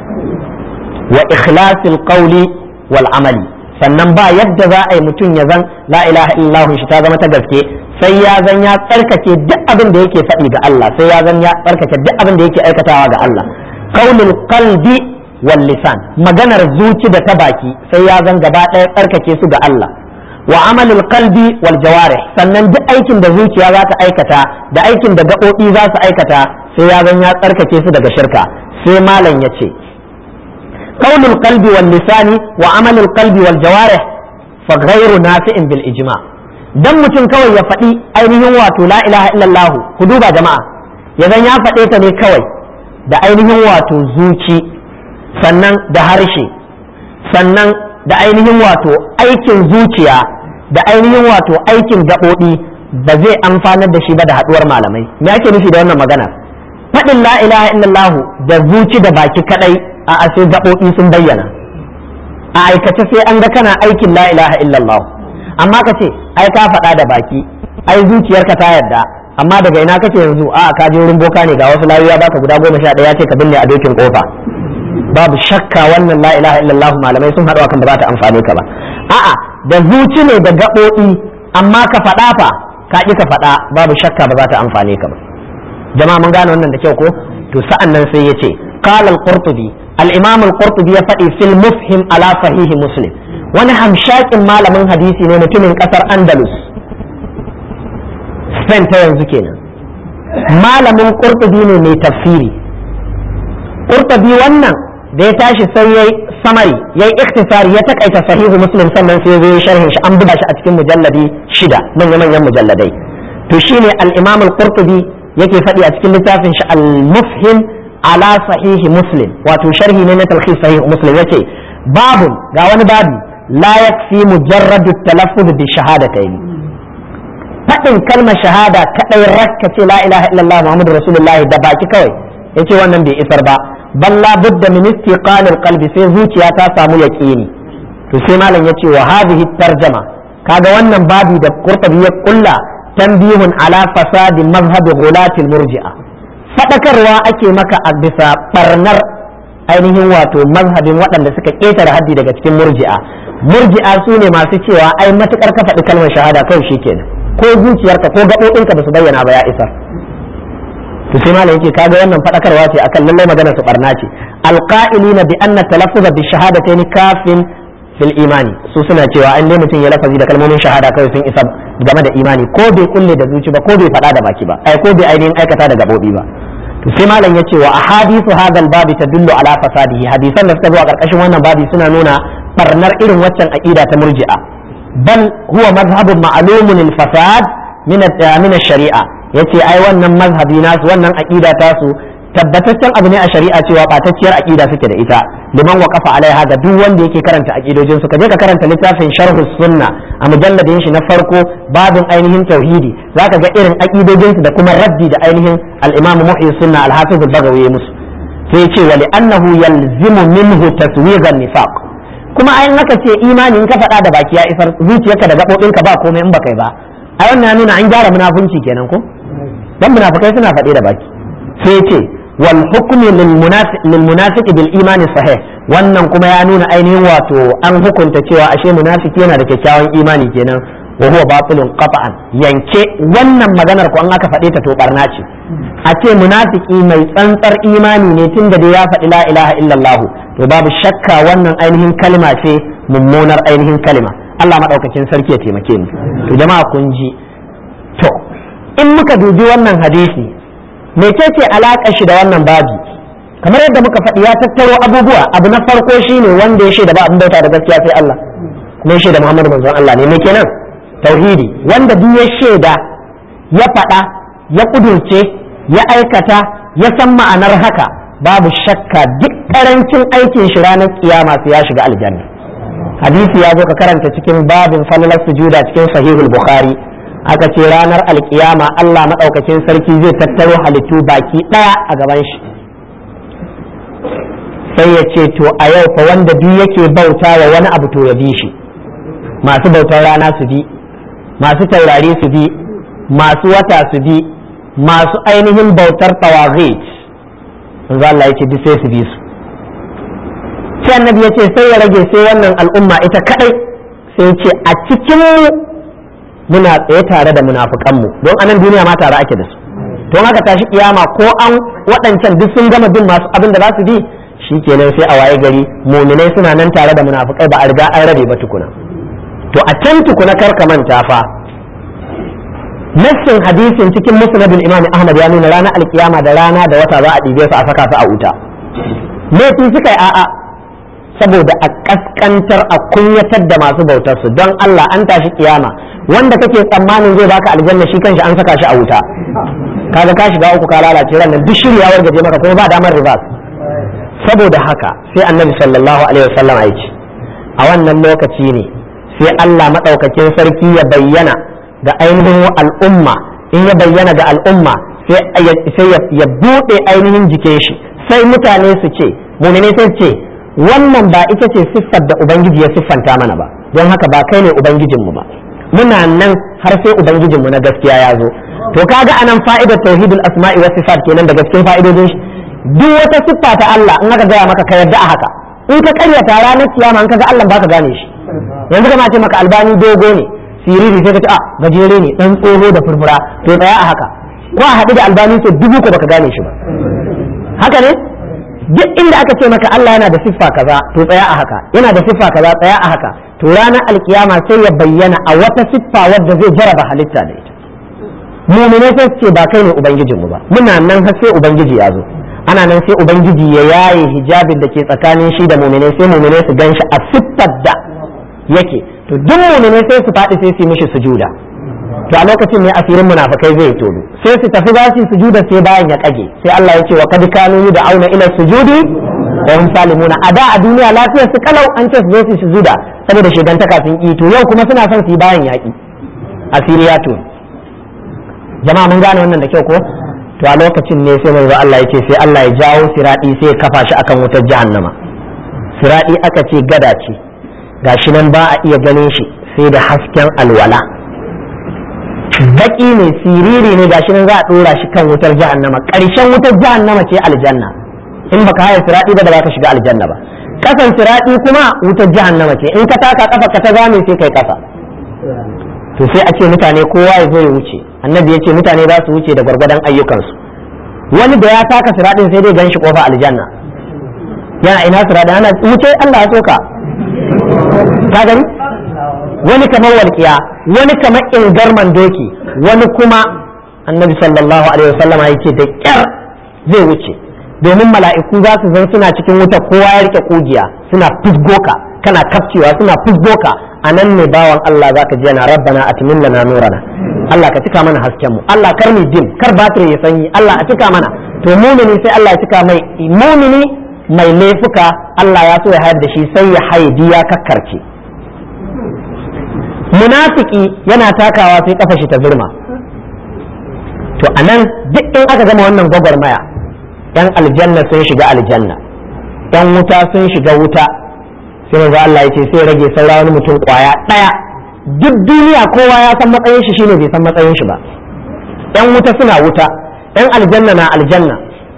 Wa ikhlasil qawli wal amali, sannan ba yadda za a yi mutum ya zan la ilaha illallah shi ta zama ta gaske sai ya zan ya tsarkake duk abin da yake faɗi ga Allah, sai ya zan ya tsarkake duk abin da yake aikatawa ga Allah. Qaulul qalbi wal lisan, maganar zuci da ta baki sai ya zan gaba ɗaya tsarkake su ga Allah. Wa amalul qalbi wal jawarih, sannan duk aikin da zuciya za ta aikata da aikin da gaɓoɓi za su aikata sai ya zan ya tsarkake su daga shirka. Sai malam ya ce qaulul qalbi wal lisani wa amalul qalbi wal jawarih fa ghayru nafi'in bil ijma'. Dan mutum kawai ya faɗi ainihin wato la ilaha illallah, ku duba jama'a, ya zan ya faɗe ta ne kawai da ainihin wato zuci, sannan da harshe, sannan da ainihin wato aikin zuciya da ainihin wato aikin gaɓoɓi, ba zai amfanar da shi ba da haɗuwar malamai. Me ake nufi da wannan magana? Faɗin la ilaha illallah da zuci da baki kadai a sai gaɓoɓi sun bayyana, a aikace sai an ga kana aikin la ilaha illallah. Amma ka ce ai ka faɗa da baki, ai zuciyarka ta yarda, amma daga ina kake yanzu? a ka je wurin boka ne, ga wasu lawiya baka guda goma sha ɗaya ce ka binne a dokin kofa. Babu shakka wannan la ilaha illallah malamai sun haɗu akan ba za ta amfane ka ba. A'a, da zuci ne da gaɓoɓi, amma ka faɗa fa ka ƙi ka faɗa, babu shakka ba za ta amfane ka ba. Jama'a mun gane wannan da kyau ko? To sa'an nan sai ya ce qala al-qurtubi, al-imam al-qurtubi ya faɗi fil mufhim ala sahihi muslim, wani hamshakin malamin hadisi ne mutumin kasar Andalus, Spain ta yanzu kenan. Malamin Qurtubi ne mai tafsiri. Qurtubi wannan da ya tashi sai yayi samari, yayi ikhtisari, ya takaita sahihu Muslim, sannan sai yayi sharhin shi, an buga shi a cikin mujalladi shida, manyan manyan mujalladai. To shine al-Imam al-Qurtubi yake faɗi a cikin littafin shi al-Mufhim ala sahihi Muslim, wato sharhi ne na talkhis sahih Muslim, yace babun, ga wani babi, la yakfi mujarradu talaffuz bi shahadatayn. Faɗin kalmar shahada kadai rakka ce la ilaha illallah muhammadur rasulullahi da baki kawai, yace wannan bai isar ba, bal la budda min istiqanil qalbi, sai zuciya ta samu yaqini. To sai malam yace wa hadhihi tarjama, kaga wannan babi da Qurtubi ya kulla, tanbihun ala fasadi mazhab ghulatil murji'a, fadakarwa ake maka a bisa barnar ainihin wato mazhabin waɗanda suka ƙetare haddi daga cikin murji'a. Murji'a su ne masu cewa ai matukar ka faɗi kalmar shahada kawai shikenan, ko zuciyarka ko gaɓoɓinka ba su bayyana ba ya isar. To sai malam yake kaga wannan fadakarwa ce akan lallai magana su barna ce. Alqa'ilina bi anna talaffuz bi shahadatayn kafin fil imani, su suna cewa an dai mutum ya lafazi da kalmomin shahada kawai sun isa game da imani, ko bai kulle da zuci ba, ko bai faɗa da baki ba, ai ko bai ainihin aikata da gaɓoɓi ba. To sai malam ya ce wa ahadithu hadal babi tadullu ala fasadihi, hadisan da suka zo a karkashin wannan babi suna nuna barnar irin waccan aqida ta murji'a. Bal huwa mazhabun ma'lumun al fasad min min ash-shari'a, yace ai wannan mazhabi nasu, wannan aqida ta su tabbataccen abu ne a shari'a cewa batacciyar aqida suke da ita, liman waqafa alaiha, ga duk wanda yake karanta aqidojin su. Ka je ka karanta littafin sharh sunna a mujalladin shi na farko, babin ainihin tauhidi, zaka ga irin aqidojin su da kuma raddi da ainihin al-imam muhyi sunna al-hafiz al-bagawi musu. Sai yace wa li'annahu yalzimu minhu taswigh an-nifaq, kuma ayin haka ce imani in ka faɗa da baki ya isar zuciyarka da gaɓoɓinka ba komai in baka yi ba a wannan ya nuna an gyara munafunci kenan ko dan munafikai suna faɗe da baki sai ya ce wal hukmi lil munafiqi bil imani sahih wannan kuma ya nuna ainihin wato an hukunta cewa ashe munafiki yana da kyakkyawan imani kenan wa huwa batilun qat'an yanke wannan maganar ko an aka faɗe ta to barna ce a ce munafiki mai tsantsar imani ne tunda da ya faɗi la ilaha illallah to babu shakka wannan ainihin kalma ce mummunar ainihin kalma Allah madaukakin sarki ya taimake mu to jama'a kun ji to in muka dubi wannan hadisi mecece alaƙar shi da wannan babi kamar yadda muka faɗi ya tattaro abubuwa abu na farko shine wanda ya shaida ba abin bauta da gaskiya sai Allah kuma ya shaida Muhammadu manzon Allah ne me kenan tauhidi wanda duk ya shaida ya faɗa ya kudurce ya aikata ya san ma'anar haka babu shakka duk karancin aikin shi ranar kiyama sai ya shiga aljanna hadisi ya zo ka karanta cikin babin falalar sujuda cikin sahihul bukhari aka ce ranar alkiyama Allah maɗaukakin sarki zai tattaro halittu baki ɗaya a gaban shi sai ya ce to a yau fa wanda duk yake bauta wa wani abu to ya bi shi masu bautar rana su bi masu taurari su bi masu wata su bi masu ainihin bautar tawaghit manzo Allah yake duk sai su bi su sai annabi ya ce sai ya rage sai wannan al'umma ita kadai sai ya ce a cikin muna tsaye tare da munafukanmu don anan duniya ma tare ake da su don haka tashi kiyama ko an waɗancan duk sun gama bin masu abin da za su bi shikenan sai a waye gari muminai suna nan tare da munafukai ba a riga an rabe ba tukuna to a can tukuna kar ka manta fa nassin hadisin cikin musnadul imam ahmad ya nuna ranar alkiyama da rana da wata za a ɗibe su a saka su a wuta laifi suka yi a'a saboda a kaskantar a kunyatar da masu bautar su don Allah an tashi kiyama wanda kake tsammanin zai baka aljanna shi kanshi an saka shi a wuta kaga ka shiga uku ka lalace ran duk shiryawar gaje maka kuma ba damar reverse saboda haka sai annabi sallallahu alaihi wasallam ya ce a wannan lokaci ne sai Allah madaukakin sarki ya bayyana ga ainihin al'umma in ya bayyana ga al'umma sai ya bude ainihin jikin shi sai mutane su ce mu'mini sai ce wannan ba ita ce siffar da ubangiji ya siffanta mana ba don haka ba kai ne ubangijinmu ba muna nan har sai ubangijinmu na gaskiya ya zo to kaga anan fa'idar tauhidul asma'i was sifat kenan daga cikin fa'idodin shi duk wata siffa ta Allah in aka gaya maka ka yarda a haka in ka karyata ranar kiyama in kaga Allah baka gane shi yanzu kama ce maka albani dogo ne siriri sai ka ce a gajere ne dan tsoho da furfura to tsaya a haka ko a haɗu da albani sai dubu ko baka gane shi ba haka ne duk inda aka ce maka Allah yana da siffa kaza to tsaya a haka yana da siffa kaza tsaya a haka to ranar alkiyama sai ya bayyana a wata siffa wadda zai jaraba halitta da ita mu'mine sai ce ba kai ne ubangijinmu ba muna nan har sai ubangiji ya zo ana nan sai ubangiji ya yaye hijabin da ke tsakanin shi da mu'mine sai mu'mine su ganshi a siffar da yake to duk mu'mine sai su faɗi sai su yi mishi sujuda to a lokacin ne asirin munafikai zai tono sai su tafi za su sujuda sai bayan ya kage sai Allah ya ce wa kad kanu da auna ila sujudi wa hum salimuna a da a duniya lafiyar su kalau an ce su zo su sujuda saboda shegantaka sun yi to yau kuma suna son su yi bayan yaki asiri ya to jama'a mun gane wannan da kyau ko to a lokacin ne sai manzo Allah ya ce sai Allah ya jawo siradi sai ya kafa shi akan wutar jahannama siradi aka ce gada ce gashi nan ba a iya ganin shi sai da hasken alwala baki ne siriri ne gashi nan za a dora shi kan wutar jahannama karshen wutar jahannama ce aljanna in baka haye siradi ba da baka shiga aljanna ba kasan siradi kuma wutar jahannama ce in ka taka kafa ka ta zame sai kai kafa to sai a ce mutane kowa ya zo ya wuce annabi ya ce mutane za su wuce da gwargwadon ayyukansu wani da ya taka siradin sai dai gan shi kofa aljanna yana ina siradin ana wuce Allah ya soka ka gani wani kamar walƙiya wani kamar ingarman doki wani kuma annabi sallallahu alaihi wasallama ya ce da ƙyar zai wuce domin mala'iku za su zan suna cikin wuta kowa ya rike kugiya suna fusgoka kana kafcewa suna fusgoka a nan ne bawan Allah zaka ji yana rabbana atmin lana nurana Allah ka cika mana hasken mu Allah kar ni dim kar batir ya sanyi Allah a cika mana to mumini sai Allah ya cika mai mumini mai laifuka Allah ya so ya hayar da shi sai ya haidi ya kakkarce munafiki yana takawa sai kafa shi ta zurma to anan duk in aka gama wannan gwagwarmaya yan aljanna sun shiga aljanna yan wuta sun shiga wuta sai manzo Allah ya ce sai rage saura wani mutum kwaya daya duk duniya kowa ya san matsayin shi shine bai san matsayin shi ba yan wuta suna wuta yan aljanna na aljanna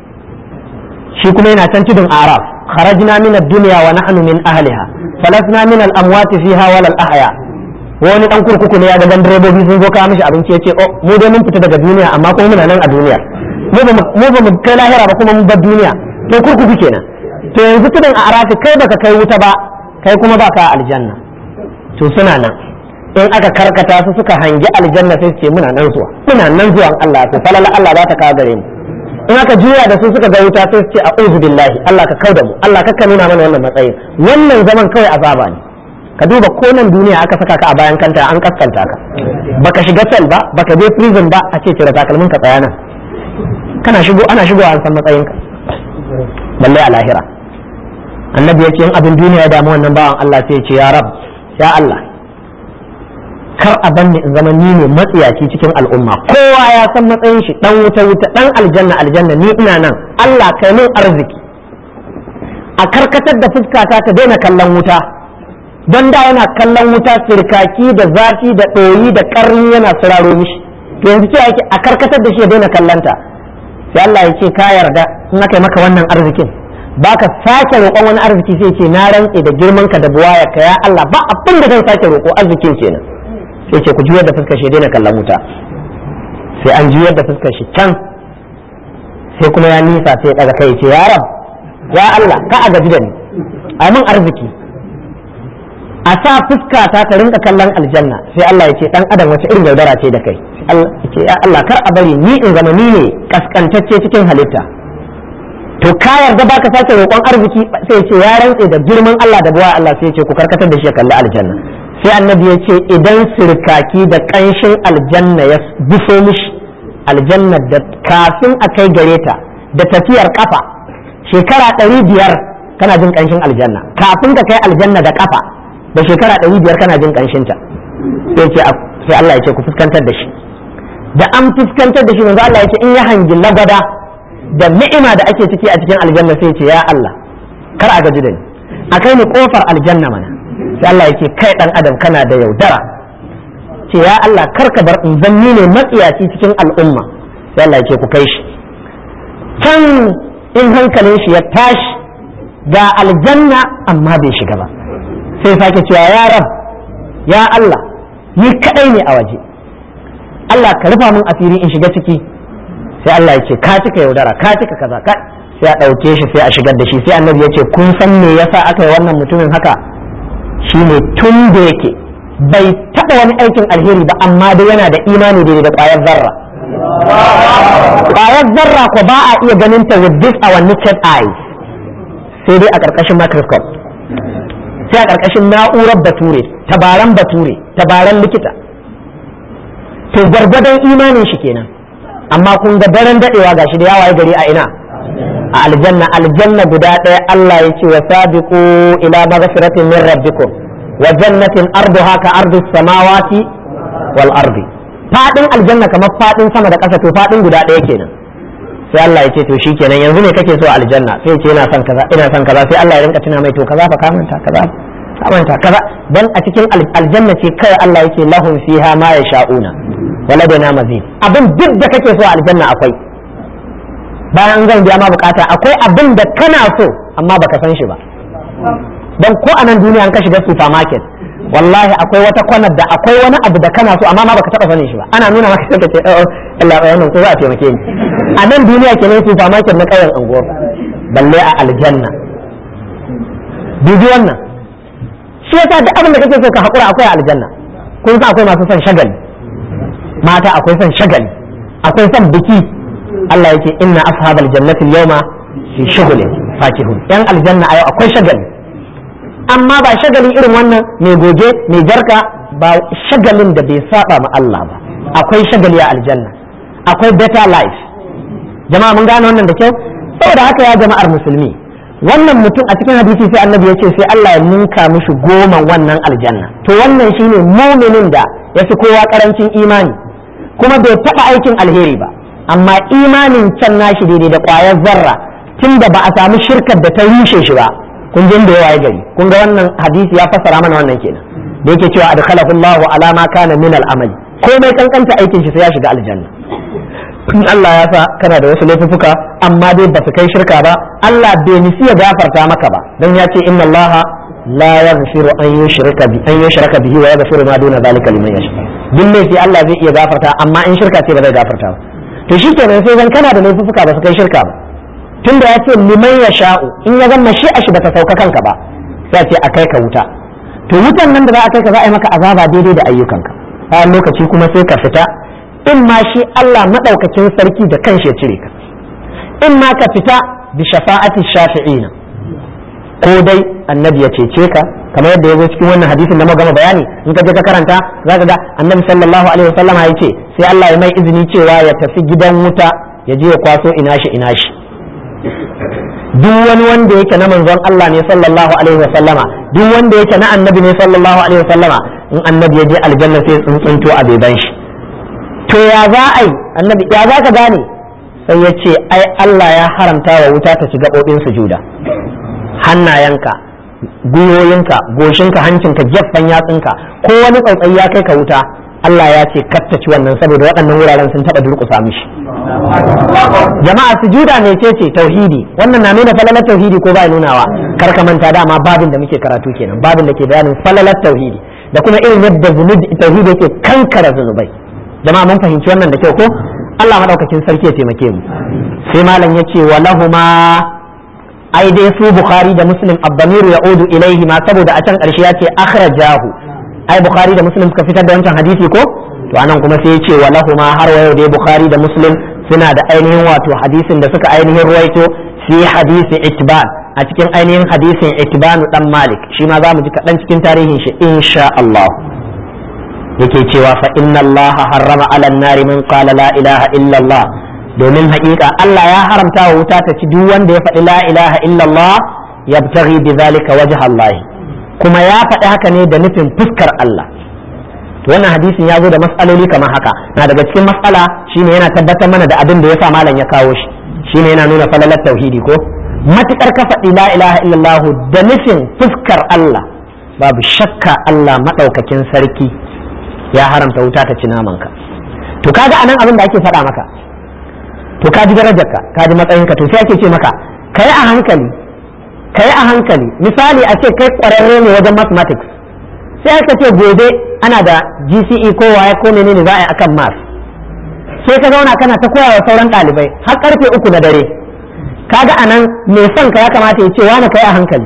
shi kuma yana can tudun araf kharajna min ad-dunya wa nahnu min ahliha falasna min al-amwati fiha wal al-ahya wani dan kurkuku ne ya ga dan direbobi sun zo kawo mishi abinci yace oh mu dai mun fita daga duniya amma kuma muna nan a duniya mu ba mu ba mu kai lahira ba kuma mun bar duniya to kurkuku kenan to yanzu tudun araf kai baka kai wuta ba kai kuma baka aljanna to suna nan in aka karkata su suka hangi aljanna sai su ce muna nan zuwa muna nan zuwa Allah to falala Allah za ta kawo gare mu in aka juya da su suka ga wuta sai su ce a'udhu billahi Allah ka kauda mu Allah ka nuna mana wannan matsayin wannan zaman kawai azaba ne ka duba ko nan duniya aka saka ka a bayan kanta an kaskanta ka baka shiga cell ba baka je prison ba a ce cire takalmin ka tsaya nan kana shigo ana shigo an san matsayin ka balle a lahira annabi ya ce in abin duniya ya damu wannan bawan Allah sai ya ce ya rab ya Allah kar a banni in zama ni ne matsiyaci cikin al'umma kowa ya san matsayin shi dan wuta wuta dan aljanna aljanna ni ina nan Allah kai min arziki a karkatar da fuskata ta daina kallon wuta don da yana kallon wuta sirkaki da zafi da ɗoyi da ƙarni yana suraro mishi to yanzu ce yake a karkatar da shi ya daina kallonta sai Allah ya ce ka yarda in aka yi maka wannan arzikin baka sake roƙon wani arziki sai ce na rantse da girman ka da buwaya ka ya Allah ba abin da zan sake roƙo arzikin kenan sai ce ku juyar da fuskar shi daina kallon wuta sai an juyar da fuskar shi can sai kuma ya nisa sai ya daga kai ce ya rab ya Allah ka a gaji da ni a min arziki a sa fuska ta ta rinka kallon aljanna sai Allah ya ce dan adam wace irin yaudara ce da kai Allah ya ce ya Allah kar a bari ni in zama ni ne kaskantacce cikin halitta to ka yarda baka sake roƙon arziki sai ya ce ya rantse da girman Allah da buwa Allah sai ya ce ku karkatar da shi ya kalli aljanna sai annabi ya ce idan sirkaki da ƙanshin aljanna ya biso mishi aljanna da kafin a kai gare ta da tafiyar kafa shekara ɗari biyar kana jin ƙanshin aljanna kafin ka kai aljanna da kafa da shekara ɗari biyar kana jin ƙanshin ta sai ce sai Allah ya ce ku fuskantar da shi da an fuskantar da shi manzo Allah ya ce in ya hangi lagwada da ni'ima da ake ciki a cikin aljanna sai ce ya Allah kar a gaji da ni a kai ni kofar aljanna mana sai Allah yake kai dan adam kana da yaudara ce ya Allah karka bar in zanni ne matsiyaci cikin al'umma sai Allah yake ku kai shi can in hankalin shi ya tashi ga aljanna amma bai shiga ba sai sake cewa ya rab ya Allah ni kadai ne a waje Allah ka rufa min asiri in shiga ciki sai Allah yake ka cika yaudara ka cika kaza ka sai a dauke shi sai a shigar da shi sai annabi yace kun san me yasa aka yi wannan mutumin haka shine tun da yake bai taɓa wani aikin alheri ba amma dai yana da imani da da ƙwayar zarra ƙwayar zarra ko ba a iya ganin ta with this our naked eyes sai dai a ƙarƙashin microscope sai a ƙarƙashin na'urar bature tabaran bature tabaran likita to gwargwadon imanin shi kenan amma kun ga daren daɗewa gashi da yawaye gari a ina a aljanna aljanna guda ɗaya Allah ya ce wa sabiqu ila maghfiratin min rabbikum wa jannatin arduha ka ardis samawati wal ardi fadin aljanna kamar fadin sama da ƙasa to fadin guda ɗaya kenan sai Allah ya ce to shikenan yanzu ne kake so aljanna sai ce ina son kaza ina son kaza sai Allah ya rinka tuna mai to kaza fa ka manta kaza ka manta kaza dan a cikin aljanna ce kai Allah yake lahum fiha ma yasha'una waladana mazid abin duk da kake so aljanna akwai bayan zan biya ma bukata akwai abin da kana so amma baka san shi ba dan ko a nan duniya an ka shiga supermarket wallahi akwai wata kwanar da akwai wani abu da kana so amma ma baka taba sanin shi ba ana nuna maka sai ka ce oh Allah ya wannan ko za a taimake ni a nan duniya kenan supermarket na kauyen anguwa balle a aljanna dubi wannan shi yasa duk abin da kake so ka hakura akwai a aljanna kun san akwai masu son shagali mata akwai son shagali akwai son biki Allah yake inna ashabal jannati al-yawma fi shughulin fakihun yan aljanna ayo akwai shagali amma ba shagalin irin wannan mai goge mai jarka ba shagalin da bai saba ma Allah ba akwai shagali a aljanna akwai better life jama'a mun gane wannan da kyau saboda haka ya jama'ar musulmi wannan mutum a cikin hadisi sai annabi ya ce sai Allah ya ninka mishi goma wannan aljanna to wannan shine muminin da ya fi kowa karancin imani kuma bai taɓa aikin alheri ba amma imanin can nashi daidai da ƙwayar zarra tunda ba a samu shirkar da ta rushe shi ba kun jin da yawa gari kun ga wannan hadisi ya fassara mana wannan kenan da yake cewa adkhalahu Allahu ala ma kana min al-amali komai kankanta aikin shi sai ya shiga aljanna in Allah ya sa kana da wasu laifuka amma dai ba su kai shirka ba Allah bai nisi ya gafarta maka ba dan ya ce inna Allah la yaghfiru an yushraka bi an yushraka bihi wa yaghfiru ma duna zalika liman yasha duk laifi Allah zai iya gafarta amma in shirka ce ba zai gafarta ba to shikenan sai zan kana da laifuka ba su kai shirka ba tunda ya ce liman yasha'u in ya zama shi a shi bata sauka kanka ba sai ce akai ka wuta to wutan nan da za a kai ka za a yi maka azaba daidai da ayyukanka a lokaci kuma sai ka fita in ma shi Allah madaukakin sarki da kanshi ya cire ka in ma ka fita bi shafa'ati shafi'ina ko dai annabi ya cece ka kamar yadda ya zo cikin wannan hadisin da muka gama bayani in ka je ka karanta za ka ga annabi sallallahu alaihi wasallam ya ce sai Allah ya mai izini cewa ya tafi gidan wuta ya je ya kwaso ina shi ina shi duk wani wanda yake na manzon Allah ne sallallahu alaihi wasallama duk wanda yake na annabi ne sallallahu alaihi wasallama in annabi ya je aljanna sai tsuntsunto a beban shi to ya za a yi annabi ya za ka gane sai ya ce ai Allah ya haramta wa wuta ta shiga gaɓoɓin sujuda hannayenka gwiwoyinka goshinka hancinka gefen yatsunka ko wani tsautsayi ya kai ka wuta Allah ya ce kattaci wannan saboda waɗannan wuraren sun taɓa durƙusa mishi jama'a sujuda ne ce ce tauhidi wannan na nuna falalar tauhidi ko ba nunawa kar ka manta dama babin da muke karatu kenan babin da ke bayanin falalar tauhidi da kuma irin yadda zunubi tauhidi yake kankara zunubai jama'a mun fahimci wannan da kyau ko Allah madaukakin sarki ya taimake mu sai malam yace wa lahuma ai dai su bukhari da muslim abdamiru yaudu ilaihi ma saboda a can karshe yace akhrajahu ai bukhari da muslim suka fitar da wancan hadisi ko to anan kuma sai yace wa lahuma har wayo dai bukhari da muslim suna da ainihin wato hadisin da suka ainihin ruwaito fi hadisi itban a cikin ainihin hadisin itbanu dan malik shi ma zamu ji kadan cikin tarihin shi insha Allah yake cewa fa inna Allah harrama ala nari man qala la ilaha illa Allah domin haƙiƙa Allah ya haramta wa wuta ta ci duk wanda ya faɗi la ilaha illa Allah yabtaghi bi zalika wajha Allah kuma ya faɗi haka ne da nufin fuskar Allah to wannan hadisin ya zo da mas'aloli kamar haka na daga cikin mas'ala shine yana tabbatar mana da abin da yasa malam ya kawo shi shine yana nuna falalar tauhidi ko matukar ka faɗi la ilaha illa Allah da nufin fuskar Allah babu shakka Allah madaukakin sarki ya haramta wuta ta ci namanka to kaga anan abin da ake faɗa maka to ka ji darajarka ka ji matsayinka to sai ake ce maka kai a hankali kai a hankali misali a ce kai kwararre ne wajen mathematics sai aka ce gobe ana da G C E ko waye ko menene za a yi akan math sai ka zauna kana ta koya wa sauran ɗalibai har karfe uku na dare kaga anan mai son ka ya kamata ya ce wani kai a hankali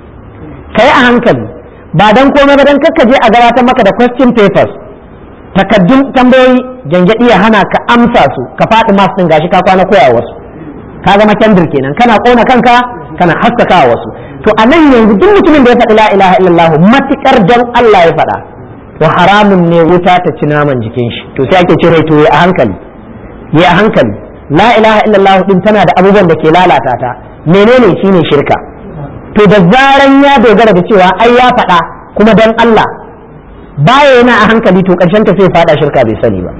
kai a hankali ba dan komai ba dan kakkaje a gabatar maka da question papers takaddun tambayoyi gyangyaɗi ya hana ka amsa su ka faɗi mas ɗin gashi ka kwana koya wasu ka zama kendir kenan kana ƙona kanka kana haskaka wasu to a nan yanzu duk mutumin da ya faɗi la ilaha illallah matikar don Allah ya faɗa to haramun ne wuta ta ci naman jikin shi to sai ake cire to ya a hankali ya a hankali la ilaha illallah din tana da abubuwan da ke lalata ta menene shine shirka to da zaran ya dogara da cewa ai ya faɗa kuma don Allah baya yana a hankali to karshen ta sai fada shirka bai sani ba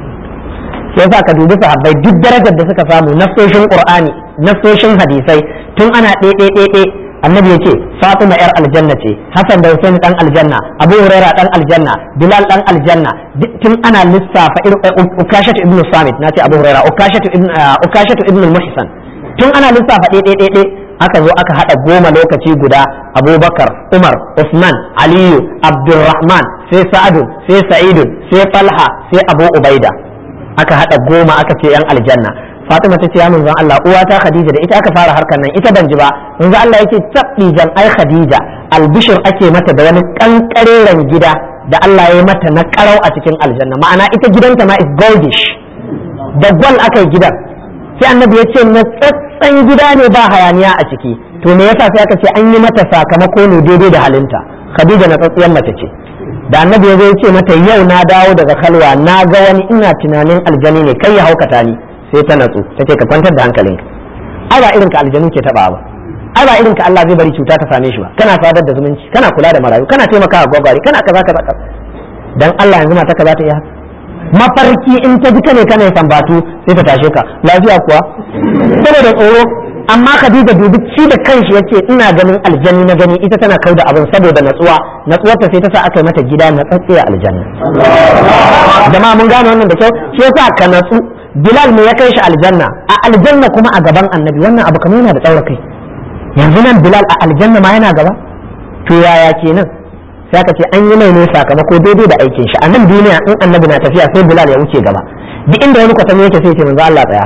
sai yasa ka dubi sahabbai duk darajar da suka samu nasoshin qur'ani nasoshin hadisai tun ana ɗe ɗe ɗe annabi yace Fatima yar aljanna ce Hassan da Hussein dan aljanna Abu Huraira dan aljanna Bilal dan aljanna tun ana lissafa irin Ukashatu ibn Samit nace Abu Huraira Ukashatu ibn Ukashatu ibn al-Muhsan tun ana lissafa ɗe ɗe ɗe aka zo aka hada goma lokaci guda Abubakar Umar Usman Aliyu Abdurrahman sai Sa'adu sai Sa'idu sai Talha sai Abu Ubaida aka hada goma aka ce yan aljanna Fatima ta ce ya manzon Allah uwata Khadija da ita aka fara harkar nan ita ban ji ba manzon Allah yake tabbi jan ai Khadija albishir ake mata da wani kankareren gida da Allah ya mata na karau a cikin aljanna ma'ana ita gidanta ma is goldish da gwal aka yi gidan sai annabi ya ce na tsatsan gida ne ba hayaniya a ciki to me yasa sai aka ce an yi mata sakamako ne daidai da halinta Khadija na tsatsiyar mace ce da annabi ya zo ya ce mata yau na dawo daga kalwa na ga wani ina tunanin aljani ne kai ya haukata ni sai ta natsu ta ce ka kwantar da hankalinka ai ba irin ka aljanu ke taba ba ai ba irin ka Allah zai bari cuta ta same shi ba kana sadar da zumunci kana kula da marayu kana taimakawa gwagwari kana kaza kaza dan Allah yanzu mata ka za ta yi haka mafarki in ta ji kane kana sambatu sai ta tashe ka lafiya kuwa saboda tsoro amma Khadija dubi shi da kanshi yace ina ganin aljanni na gani ita tana kauda abin saboda natsuwa natsuwarta sai ta sa aka yi mata gida na tsatsiya aljanna. Jama'a mun gane wannan da kyau, shi yasa ka natsu. Bilal ne ya kai shi aljanna, a aljanna kuma a gaban annabi, wannan abu kamar yana da tsaura kai. Yanzu nan Bilal a aljanna ma yana gaba, to yaya kenan? Sai aka ce an yi mai ne sakamako daidai da aikin shi. A nan duniya in annabi na tafiya sai Bilal ya wuce gaba, duk inda wani kwatami yake sai ce manzo Allah tsaya.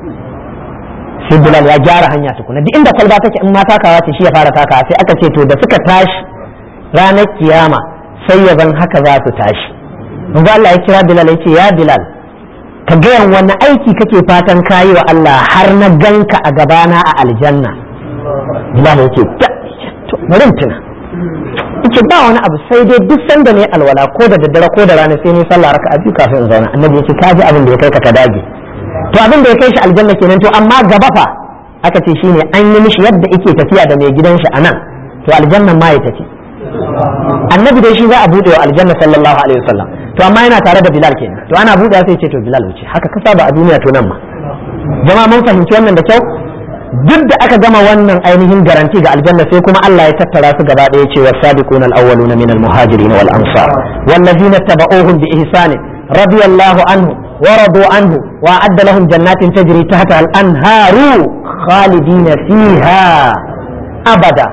Sai Bilal ya gyara hanya tukuna, duk inda kwalba take in ma takawa ce shi ya fara takawa. Sai aka ce to da suka tashi ranar kiyama sai ya zan haka za su tashi. Manzo Allah ya kira Bilal ya ce ya Bilal ka gaya wani aiki kake fatan kayi wa Allah har na ganka a gabana a aljanna. Bilal ya ce to bari tuna yace ba wani abu sai dai duk sanda ne alwala ko da daddare ko da rana sai ne sallah raka'a biyu kafin in zauna. Annabi yace ka ji abin da ya kai ka ka dage. To abin da ya kai shi aljanna kenan. To amma gaba fa aka ce shine an yi mishi yadda yake tafiya da mai gidan shi anan, to aljannan ma ya tafi. Annabi dai shi za a bude wa aljanna sallallahu alaihi wasallam, to amma yana tare da Bilal kenan. To ana buɗe sai ce to Bilal wuce, haka ka saba a duniya to nan ma. Jama'a mun fahimci wannan da kyau. Duk da aka gama wannan ainihin garanti ga aljanna sai kuma Allah ya tattara su gaba ɗaya ce was-sabiqun al-awwalun min al-muhajirin wal ansar wallazina tabauhum bi ihsan radiyallahu anhu wa radu anhu wa a'adda lahum jannatin tajri tahtaha al-anharu khalidina fiha abada.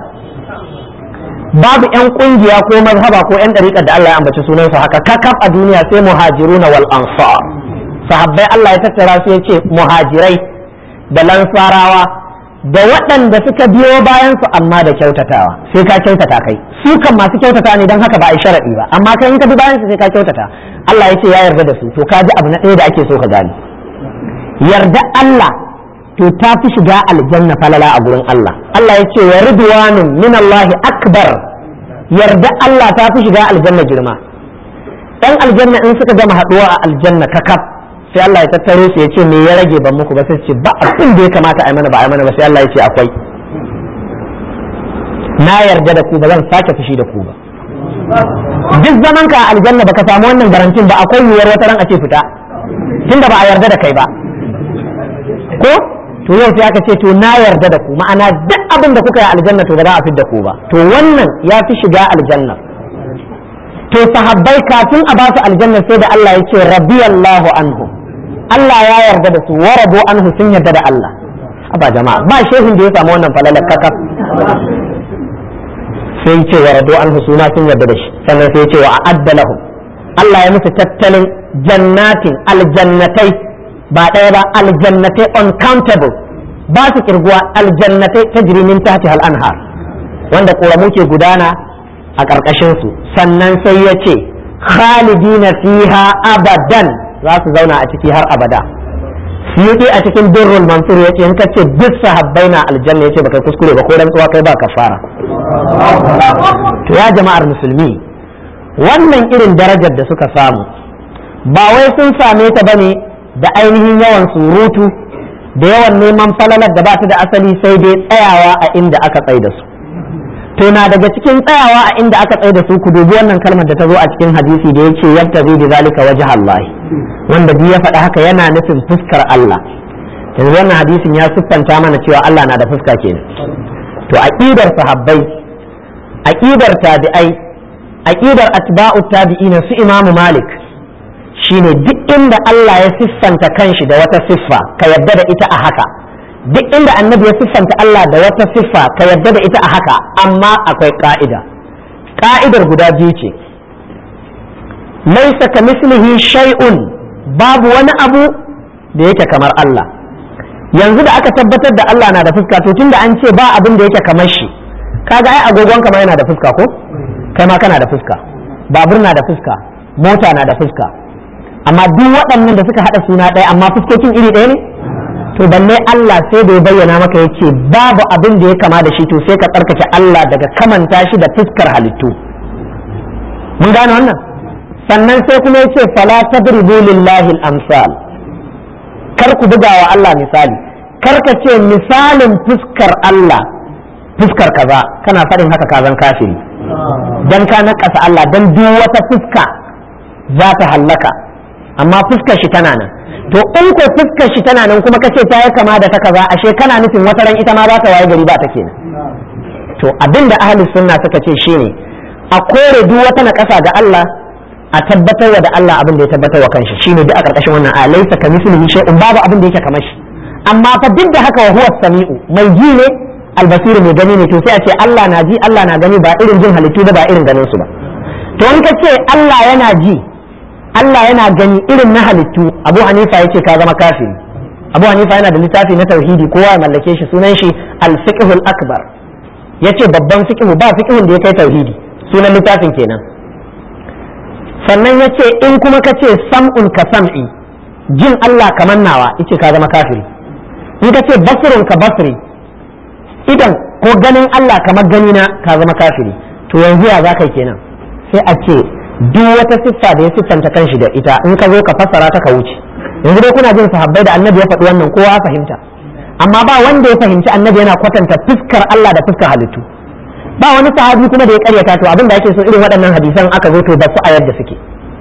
Babu yan kungiya ko mazhaba ko yan dariƙar da Allah ya ambaci sunansu haka kakaf a duniya sai muhajiruna wal ansar. Sahabbai Allah ya tattara su yace muhajirai da lansarawa da waɗanda suka biyo bayan su amma da kyautatawa, sai ka kyautata kai. Su kan masu kyautata ne don haka ba a yi sharadi ba, amma kai in ka bi bayan su sai ka kyautata. Allah ya ce ya yarda da su, to ka ji abu na ɗaya da ake so ka gane. Yarda Allah to ta fi shiga aljanna falala a gurin Allah. Allah ya ce wa ridwanun min Allah akbar. Yarda Allah ta fi shiga aljanna girma. Dan aljanna in suka gama haɗuwa a aljanna kakaf sai Allah ya tattaro su ya ce me ya rage ban muku ba, sai ce ba abin da ya kamata a yi mana ba a yi mana ba, sai Allah ya ce akwai. Na yarda da ku ba zan sake fushi da ku ba. Duk zaman ka a aljanna baka samu wannan garantin ba, akwai yiwuwar wata ran a ce fita tunda ba a yarda da kai ba ko. To yau sai aka ce to na yarda da ku, ma'ana duk abin da kuka yi aljanna to ba za a fidda ku ba. To wannan ya fi shiga aljanna. To sahabbai kafin a ba su aljanna sai da Allah ya ce radiyallahu anhu, Allah ya yarda da su, wa radu anhu sun yarda da Allah. Aba jama'a ba shehin da ya samu wannan falalar kakaf. Sai ce wa radu anhu suna sun yarda da shi, sannan sai ce wa a'adda lahum, Allah ya musu tattalin jannatin aljannatai ba ɗaya ba, aljannatai uncountable ba su kirguwa, aljannatai tajri min tahtiha al-anhar wanda ƙoramu ke gudana a ƙarƙashin su. Sannan sai ya ce khalidina fiha abadan, za su zauna a ciki har abada. Suyuti a cikin durrul mansur ya ce in ka ce duk sahabbai na aljanna ya ce baka kuskure ba, ko rantsuwa kai ba kafara. To ya jama'ar musulmi, wannan irin darajar da suka samu ba wai sun same ta bane da ainihin yawan surutu da yawan neman falalar da ba ta da asali, sai dai tsayawa a inda aka tsai da su. To na daga cikin tsayawa a inda aka tsai da su, ku dubi wannan kalmar da ta zo a cikin hadisi da yake yabtazi bi zalika wajha Allah, wanda bi ya faɗa haka yana nufin fuskar Allah. Yanzu wannan hadisin ya siffanta mana cewa Allah na da fuska kenan. To aqidar sahabbai, aqidar tabi'ai, aqidar atba'u tabi'ina su Imam Malik shine duk inda Allah ya siffanta kanshi da wata siffa ka yadda da ita a haka, duk inda annabi ya siffanta Allah da wata siffa ka yadda da ita a haka, amma akwai ka'ida. Ka'idar guda biyu ce, laisa ka mislihi shay'un, babu wani abu da yake kamar Allah. Yanzu da aka tabbatar da Allah na da fuska, to tunda an ce ba abin da yake kamar shi, kaga ai agogon ka ma yana da fuska ko? Kai ma kana da fuska, babur na da fuska, mota na da fuska, amma duk waɗannan da suka haɗa suna ɗaya amma fuskokin iri ɗaya ne. To balle Allah sai da ya bayyana maka ya ce babu abin da ya kama da shi, to sai ka tsarkake Allah daga kamanta shi da fuskar halittu. Mun gane wannan? Sannan sai kuma ya ce fala tadribu lillahi al-amsal, kar ku buga wa Allah misali, kar ka ce misalin fuskar Allah fuskar kaza, kana faɗin haka kazan kafiri dan ka nakasa Allah, dan duk wata fuska za ta hallaka amma fuskar shi tana nan. to in ko fuskar shi tana nan kuma kace ta yi kama da ta kaza ashe kana nufin wata ran ita ma za ta waye gari ba ta kenan. To abinda ahli sunna suka ce shine a kore duk wata naƙasa ga Allah a tabbatar da Allah abin da ya tabbatar wa kanshi shine duk a karkashin wannan alaysa kamithlihi shay'un babu abin da yake kamar shi amma fa duk da haka wa huwa samiu mai ji ne albasiru mai gani ne to sai a ce Allah na ji Allah na gani ba irin jin halittu ba ba irin ganin su ba. To in ka ce Allah yana ji Allah yana gani irin na halittu Abu Hanifa yace ka zama kafiri. Abu Hanifa yana da littafi na tauhidi kowa ya mallake shi sunan shi al-fiqhul akbar yace babban fiqhu ba fiqhun da ya kai tauhidi sunan littafin kenan. Sannan yace in kuma ka ce sam'un ka sam'i jin Allah kamar nawa yace ka zama kafiri. In ka ce basrun ka basri idan ko ganin Allah kamar gani na ka zama kafiri. To yanzu ya zaka kenan sai a ce duk wata siffa da ya siffanta kanshi da ita in ka zo ka fassara ta ka wuce. Yanzu dai kuna jin sahabbai da annabi ya faɗi wannan kowa fahimta amma ba wanda ya fahimci annabi yana kwatanta fuskar Allah da fuskar halittu ba wani sahabi kuma da ya karyata. To abin da ake so irin waɗannan hadisan aka zo to ba su a yadda suke.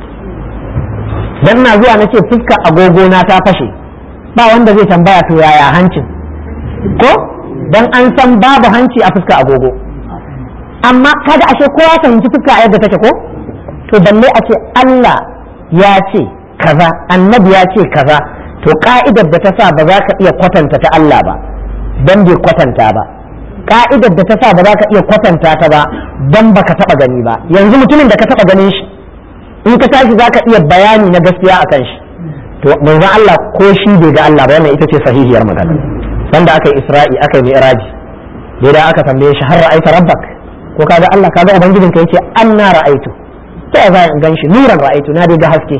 Dan na zuwa nace fuskar agogo na ta fashe ba wanda zai tambaya to yaya hancin ko dan an san babu hanci a fuskar agogo amma kaga ashe kowa fahimci fuska a yadda take ko to balle a ce Allah ya ce kaza annabi ya ce kaza to ka'idar da ta sa ba za ka iya kwatanta ta Allah ba dan bai kwatanta ba ka'idar da ta sa ba za ka iya kwatanta ta ba dan baka taba gani ba. Yanzu mutumin da ka taba ganin shi in ka tashi za ka iya bayani na gaskiya akan shi to manzon Allah ko shi bai ga Allah ba wannan ita ce sahihiyar magana. Sanda aka yi Isra'i aka yi Mi'raji da aka tambaye shi har ra'aita rabbak ko kaga Allah kaga ubangijinka yace anna ra'aitu ta za in gan shi nuran ra'aitu na dai ga haske.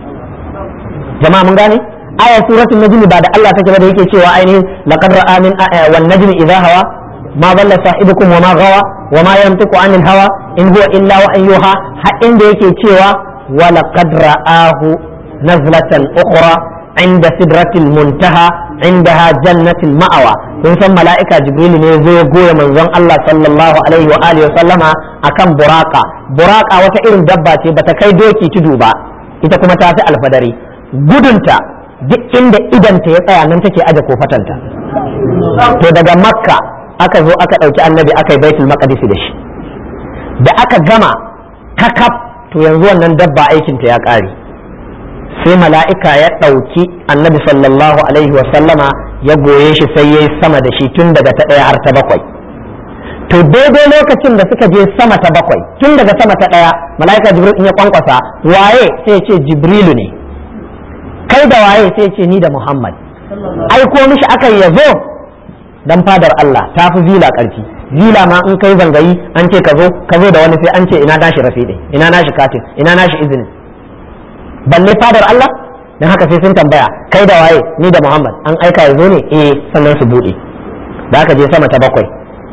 Jama'a mun gane aya suratul najm ba da Allah take ba da yake cewa ainihin laqad ra'a min wan najmi idha hawa ma dalla sahibukum wa ma gawa wa ma yantiqu anil hawa in huwa illa wahyuha har inda yake cewa wa laqad ra'ahu nazlatan ukhra inda sidratil muntaha indaha jannatul ma'awa. kun san mala'ika jibril ne zai goya manzon Allah sallallahu alaihi wa alihi wa sallama akan buraka. Buraka wata irin dabba ce bata kai doki tudu ba ita kuma ta fi alfadari gudunta duk inda idanta ya tsaya nan take aje kofatanta. To daga makka aka zo aka ɗauki annabi aka yi baitul maqdis da shi da aka gama kakaf to yanzu wannan dabba aikinta ya ƙare sai mala'ika ya ɗauki annabi sallallahu alaihi wa sallama ya goye shi sai yayi sama da shi tun daga ta ɗaya har ta bakwai. To daidai lokacin da suka je sama ta bakwai tun daga sama ta ɗaya mala'ika jibril in ya kwankwasa waye sai ya ce jibrilu ne kai da waye sai ya ce ni da muhammad aiko mishi akan ya zo dan fadar Allah ta fi zila ƙarfi. Zila ma in kai zangayi an ce ka zo ka zo da wani sai an ce ina nashi rafiɗe ina nashi katin ina nashi izinin balle fadar Allah dan haka sai sun tambaya kai da waye ni da muhammad an aika ya zo ne eh sannan su buɗe. Da aka je sama ta bakwai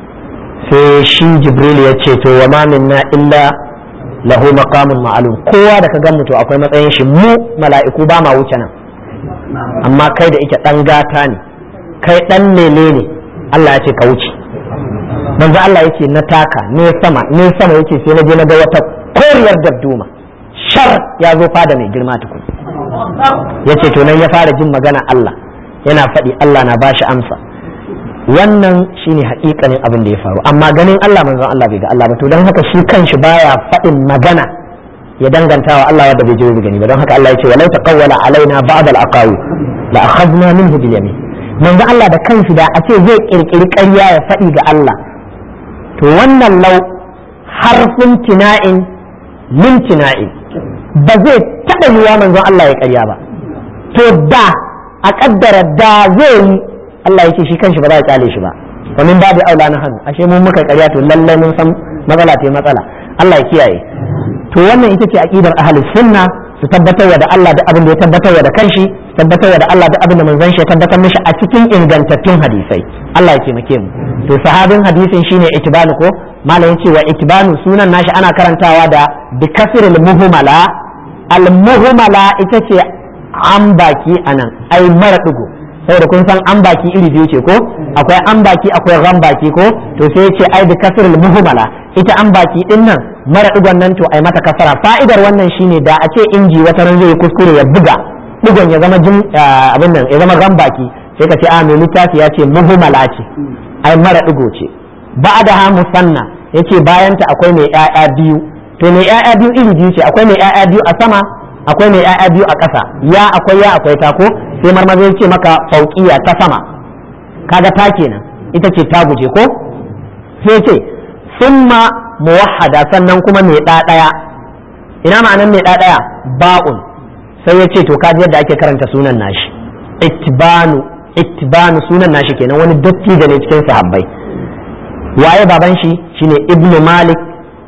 sai shi jibril ya ce to wa ma minna illa lahu maqamun ma'lum kowa da ka gamu to akwai matsayin shi mu mala'iku ba ma wuce nan amma kai da ike dan gata ne kai dan lele ne Allah ya ce ka wuce. manzo Allah yake na taka ne sama ne sama yake sai na je na ga wata koriyar dabduma shar ya zo fada mai girma tukun yace to nan ya fara jin magana Allah yana faɗi Allah na bashi amsa. Wannan shine haƙiƙanin abin da ya faru amma ganin Allah manzon Allah bai ga Allah ba to don haka shi kanshi baya faɗin magana ya danganta wa Allah wanda bai je bai gani ba don haka Allah ya ce walau taqawwala alaina ba'd al-aqawi la akhadna minhu bil yamin. manzon Allah da kanshi da a ce zai kirkiri ƙarya ya faɗi ga Allah to wannan lau harfin tina'in min tina'in ba zai taɓa yiwa manzon Allah ya ƙarya ba. To da a ƙaddara da zai yi Allah ya ce shi kanshi ba za a kyale shi ba wa min babu aula na hannu ashe mun muka ƙarya to lallai mun san matsala ce matsala Allah ya kiyaye. To wannan ita ce aqidar ahlus sunna su tabbatar da Allah da abin da ya tabbatar da kanshi tabbatar da Allah da abin da manzon shi ya tabbatar mishi a cikin ingantattun hadisai. Allah ya taimake mu. To sahabin hadisin shine itibanu ko malamin cewa itibanu sunan nashi ana karantawa da bi kasril muhmala al muhmala ita ce an baki anan ai mara digo saboda kun san an baki iri biyu ce ko akwai an baki akwai ran baki ko to sai ya ce ai bi kasril muhmala ita an baki din nan mara digon nan to ai mata kasara. Fa'idar wannan shine da a ce inji wata ran zai kuskure ya buga digon ya zama jin abin nan ya zama gambaki sai ka ce a mai littafi ya ce muhmala ce ai mara digo ce ba'daha musanna yace bayan ta akwai mai ƴaƴa biyu to mai ƴaƴa biyu iri biyu ce akwai mai ƴaƴa biyu a sama akwai mai ƴaƴa biyu a ƙasa ya akwai ya akwai ta ko sai marmaza yace maka fauqiya ta sama kaga ta kenan ita ce ta guje ko sai ce summa muwahhada sannan kuma mai ɗa ɗaya ina ma'anan mai ɗa ɗaya ba'un sai ya ce to kaji yadda ake karanta sunan nashi ittibanu ittibanu sunan nashi kenan wani dattijo ne cikin sahabbai waye baban shi shine ibn malik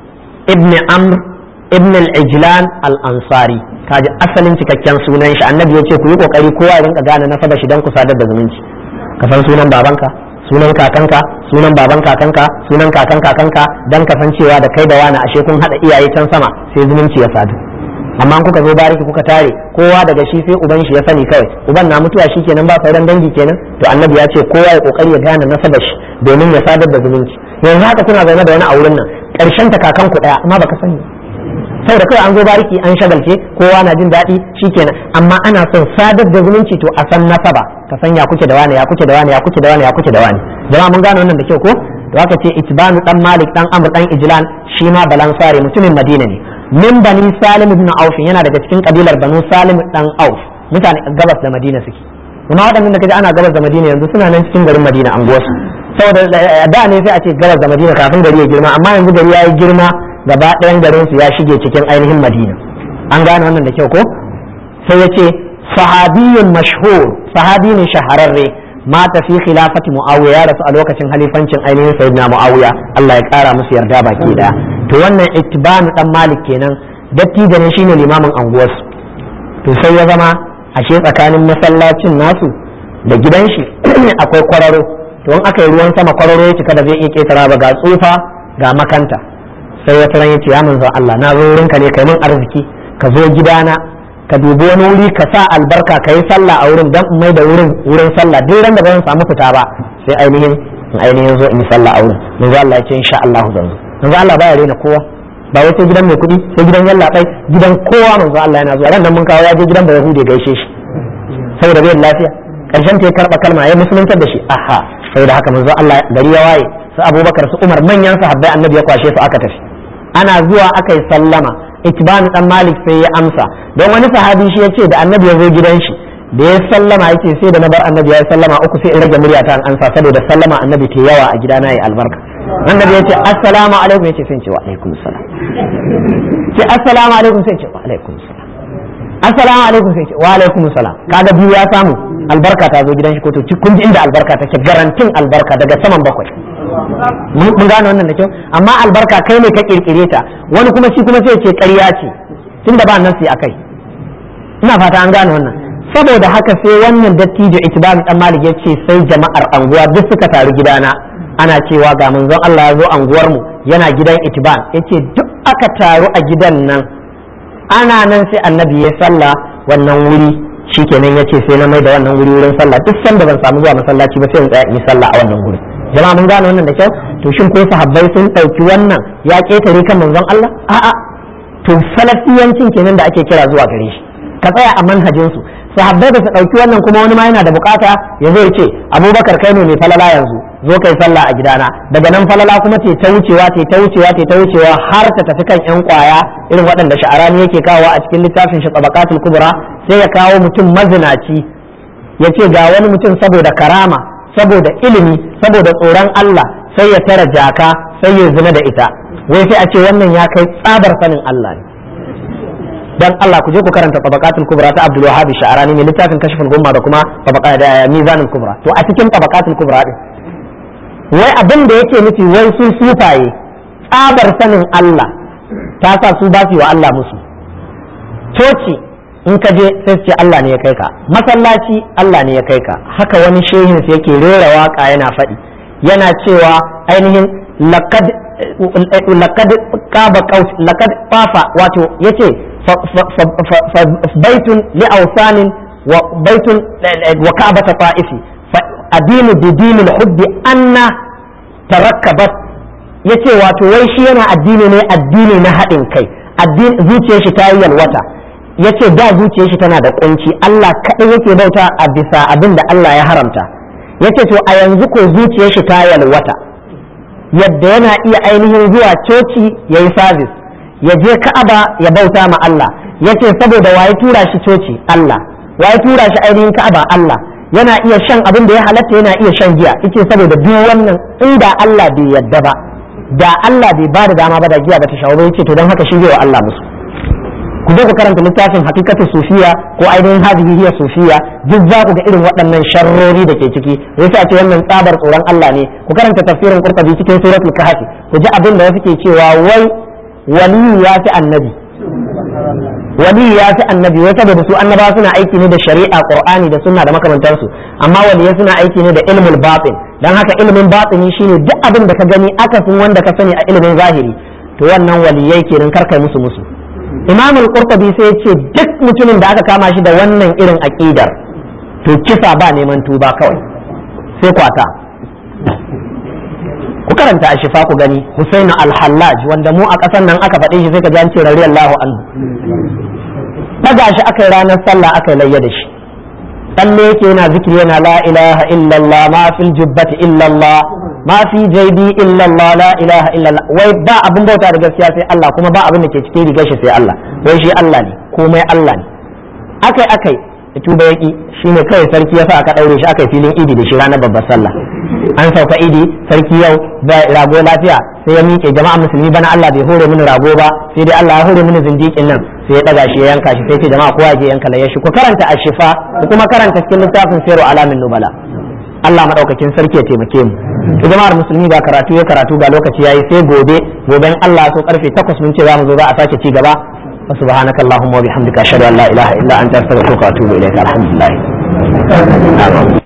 ibn amr ibn al-ijlan al-ansari kaji asalin cikakken sunan shi annabi ya ce ku yi kokari kowa ya rinka gane nasaba shi dan ku sadar da zumunci ka san sunan babanka sunan kakanka sunan baban kakanka sunan kakan kakanka dan ka san cewa da kai da wani ashe kun hada iyaye can sama sai zumunci ya sadu amma kuka zo bariki kuka tare kowa daga shi sai uban shi ya sani kawai uban na mutuwa shikenan ba sauran dangi kenan to annabi ya ce kowa ya kokari ya gane nasabar shi domin ya sadar da zumunci yanzu haka kuna zaune da wani a wurin nan karshen ta kakan ku daya amma baka sani saboda kawai an zo bariki an shagalce kowa na jin daɗi shikenan amma ana son sadar da zumunci to a san nasaba ka san ya kuke da wani ya kuke da wani ya kuke da wani ya kuke da wani jama'a mun gane wannan da kyau ko to haka ce itbanu dan malik dan amr dan ijlan shi ma balansare mutumin madina ne min bani salim ibn auf yana daga cikin kabilar banu salim dan auf mutane gabas da madina suke kuma waɗannan da kaje ana gabas da madina yanzu suna nan cikin garin madina an gosu saboda da ne sai a ce gabas da madina kafin gari ya girma amma yanzu gari ya yi girma gaba ɗayan garin su ya shige cikin ainihin madina an gane wannan da kyau ko sai ya ce sahabiyyun mashhur sahabi ne shahararre mata fi khilafati muawiya ya rasu a lokacin halifancin ainihin sayyidina muawiya Allah ya kara musu yarda baki daya to wannan ittibanu dan malik kenan dattijo ne shine limamin anguwarsu to sai ya zama ashe tsakanin masallacin nasu da gidan shi akwai kwararo to in aka yi ruwan sama kwararo ya cika da zai iya ketara ba ga tsufa ga makanta sai wata ran yace ya manzo Allah na zo wurinka ne kai min arziki ka zo gidana ka dubi wani wuri ka sa albarka ka yi sallah a wurin dan mai da wurin wurin sallah duk ran da ban samu fita ba sai ainihin ainihin zo in yi sallah a wurin manzo Allah ya ce insha Allah zan zo manzo Allah baya rena kowa ba wai sai gidan mai kuɗi sai gidan yallaɓai gidan kowa manzo Allah yana zuwa ran nan mun kawo ya je gidan da Yahudi gaishe shi saboda bai lafiya karshen ta ya karba kalma ya musuluntar da shi aha saboda haka manzo Allah gari ya waye su Abubakar su Umar manyan sahabbai annabi ya kwashe su aka tafi ana zuwa aka yi sallama itibanu dan malik sai ya amsa don wani sahabi shi yace da annabi ya zo gidan shi da ya sallama yake sai da na bar annabi ya sallama uku sai in rage murya ta an ansa saboda sallama annabi ke yawa a gidana yayi albarka annabi yace assalamu alaikum yace sai in ce wa alaikum salam ce assalamu alaikum sai in ce wa alaikum salam assalamu alaikum sai in ce wa alaikum salam kaga biyu ya samu albarka ta zo gidan shi ko to kun ji inda albarka take garantin albarka daga saman bakwai mun gane wannan da kyau amma albarka kai ne ka kirkire ta wani kuma shi kuma sai ce ƙarya ce tunda ba nan sai akai ina fata an gane wannan saboda haka sai wannan dattijo itibam dan malik ya ce sai jama'ar anguwa duk suka taru gidana ana cewa ga manzon Allah ya zo anguwar mu yana gidan itibam yace duk aka taru a gidan nan ana nan sai annabi ya salla wannan wuri shikenan yace sai na mai da wannan wuri wurin sallah duk sanda ban samu zuwa masallaci ba sai in tsaya in yi sallah a wannan wuri jama'a mun gane wannan da kyau to shin ko sahabbai sun ɗauki wannan ya ketare kan manzon Allah a'a to salafiyancin kenan da ake kira zuwa gare shi ka tsaya a manhajin su sahabbai ba su ɗauki wannan kuma wani ma yana da bukata ya zo ya ce Abubakar kai ne mai falala yanzu zo kai sallah a gidana daga nan falala kuma ce ta wucewa ce ta wucewa ce ta wucewa har ta tafi kan yan kwaya irin waɗanda sha'arani yake kawo a cikin littafin shi tabaqatul kubra sai ya kawo mutum mazinaci ya ce ga wani mutum saboda karama saboda ilimi saboda tsoron Allah sai ya tara jaka sai ya zina da ita wai sai a ce wannan ya kai tsabar sanin Allah ne dan Allah ku je ku karanta tabaqatul kubra ta Abdul Wahhab Sha'rani ne littafin kashful gumma da kuma tabaqat da mizanul kubra to a cikin tabaqatul kubra din wai abin da yake nufi wai su sufaye tsabar sanin Allah ta sa su ba su wa Allah musu coci in ka je sai su ce Allah ne ya kai ka masallaci Allah ne ya kai ka haka wani shehin sai yake rera waka yana faɗi yana cewa ainihin laqad laqad qaba qaus laqad fafa wato yace baitun li awsanin wa baitun wa ka'bata ta'ifi adinu bi dinil hubbi anna tarakkabat yace wato wai shi yana addini ne addini na haɗin kai addini zuciyar shi ta yi yalwata yace da zuciyar shi tana da kunci Allah kadai yake bauta a bisa abin da Allah ya haramta yace to a yanzu ko zuciyar shi ta yalwata yadda yana iya ainihin zuwa coci yayi service ya je Ka'aba ya bauta ma Allah yace saboda waye tura shi coci Allah waye tura shi ainihin Ka'aba Allah yana iya shan abin da ya halatta yana iya shan giya yace saboda duk wannan inda Allah bai yadda ba da Allah bai ba da dama ba da giya ba ta shawo ba yace to don haka shi zai wa Allah musu ku je ku karanta littafin hakikatu sufiya ko ainihin hadhihi hiya sufiya duk za ku ga irin waɗannan sharrori da ke ciki yasa ce wannan tsabar tsoron Allah ne ku karanta tafsirin Qurtubi cikin suratul kahfi ku ji abin da wasu ke cewa wai wali ya fi annabi wali ya fi annabi wai saboda su annabawa suna aiki ne da shari'a Qur'ani da sunna da makamantansu amma waliyai suna aiki ne da ilmul batin dan haka ilmin batini shine duk abin da ka gani akasin wanda ka sani a ilmin zahiri to wannan waliyai kenan karkai musu musu Imam al-Qurtubi sai ya ce duk mutumin da aka kama shi da wannan irin aqidar to kisa ba neman tuba kawai sai kwata ku karanta a shifa ku gani Husainu al-Hallaj wanda mu a ƙasar nan aka faɗe shi sai ka ji an ce radiyallahu anhu daga shi aka yi ranar sallah aka yi layya da shi tsalle yake yana zikiri yana la ilaha illallah ma fil jubbati illallah ma fi jaybi illallah la ilaha illallah wai ba abin bauta da gaskiya sai Allah kuma ba abin da ke cikin rigar shi sai Allah wai shi Allah ne komai Allah ne akai akai tuba yaki shine kai sarki yasa aka daure shi akai filin idi da shi ranar babbar sallah an sauka idi sarki yau da rago lafiya sai ya miƙe jama'a musulmi bana Allah bai hore mini rago ba sai dai Allah ya hore mini zindiƙin nan sai ya daga shi ya yanka shi sai ce jama'a kowa je yanka laye shi ku karanta ashifa ku kuma karanta cikin littafin Sirru Alamin Nubala Allah madaukakin sarki ya taimake mu jama'ar musulmi ga karatu ya karatu ga lokaci yayi sai gobe goben Allah so karfe takwas mun ce za mu zo za a sake ci gaba subhanakallahumma wa bihamdika ashhadu an la ilaha illa anta astaghfiruka wa atubu ilaik alhamdulillah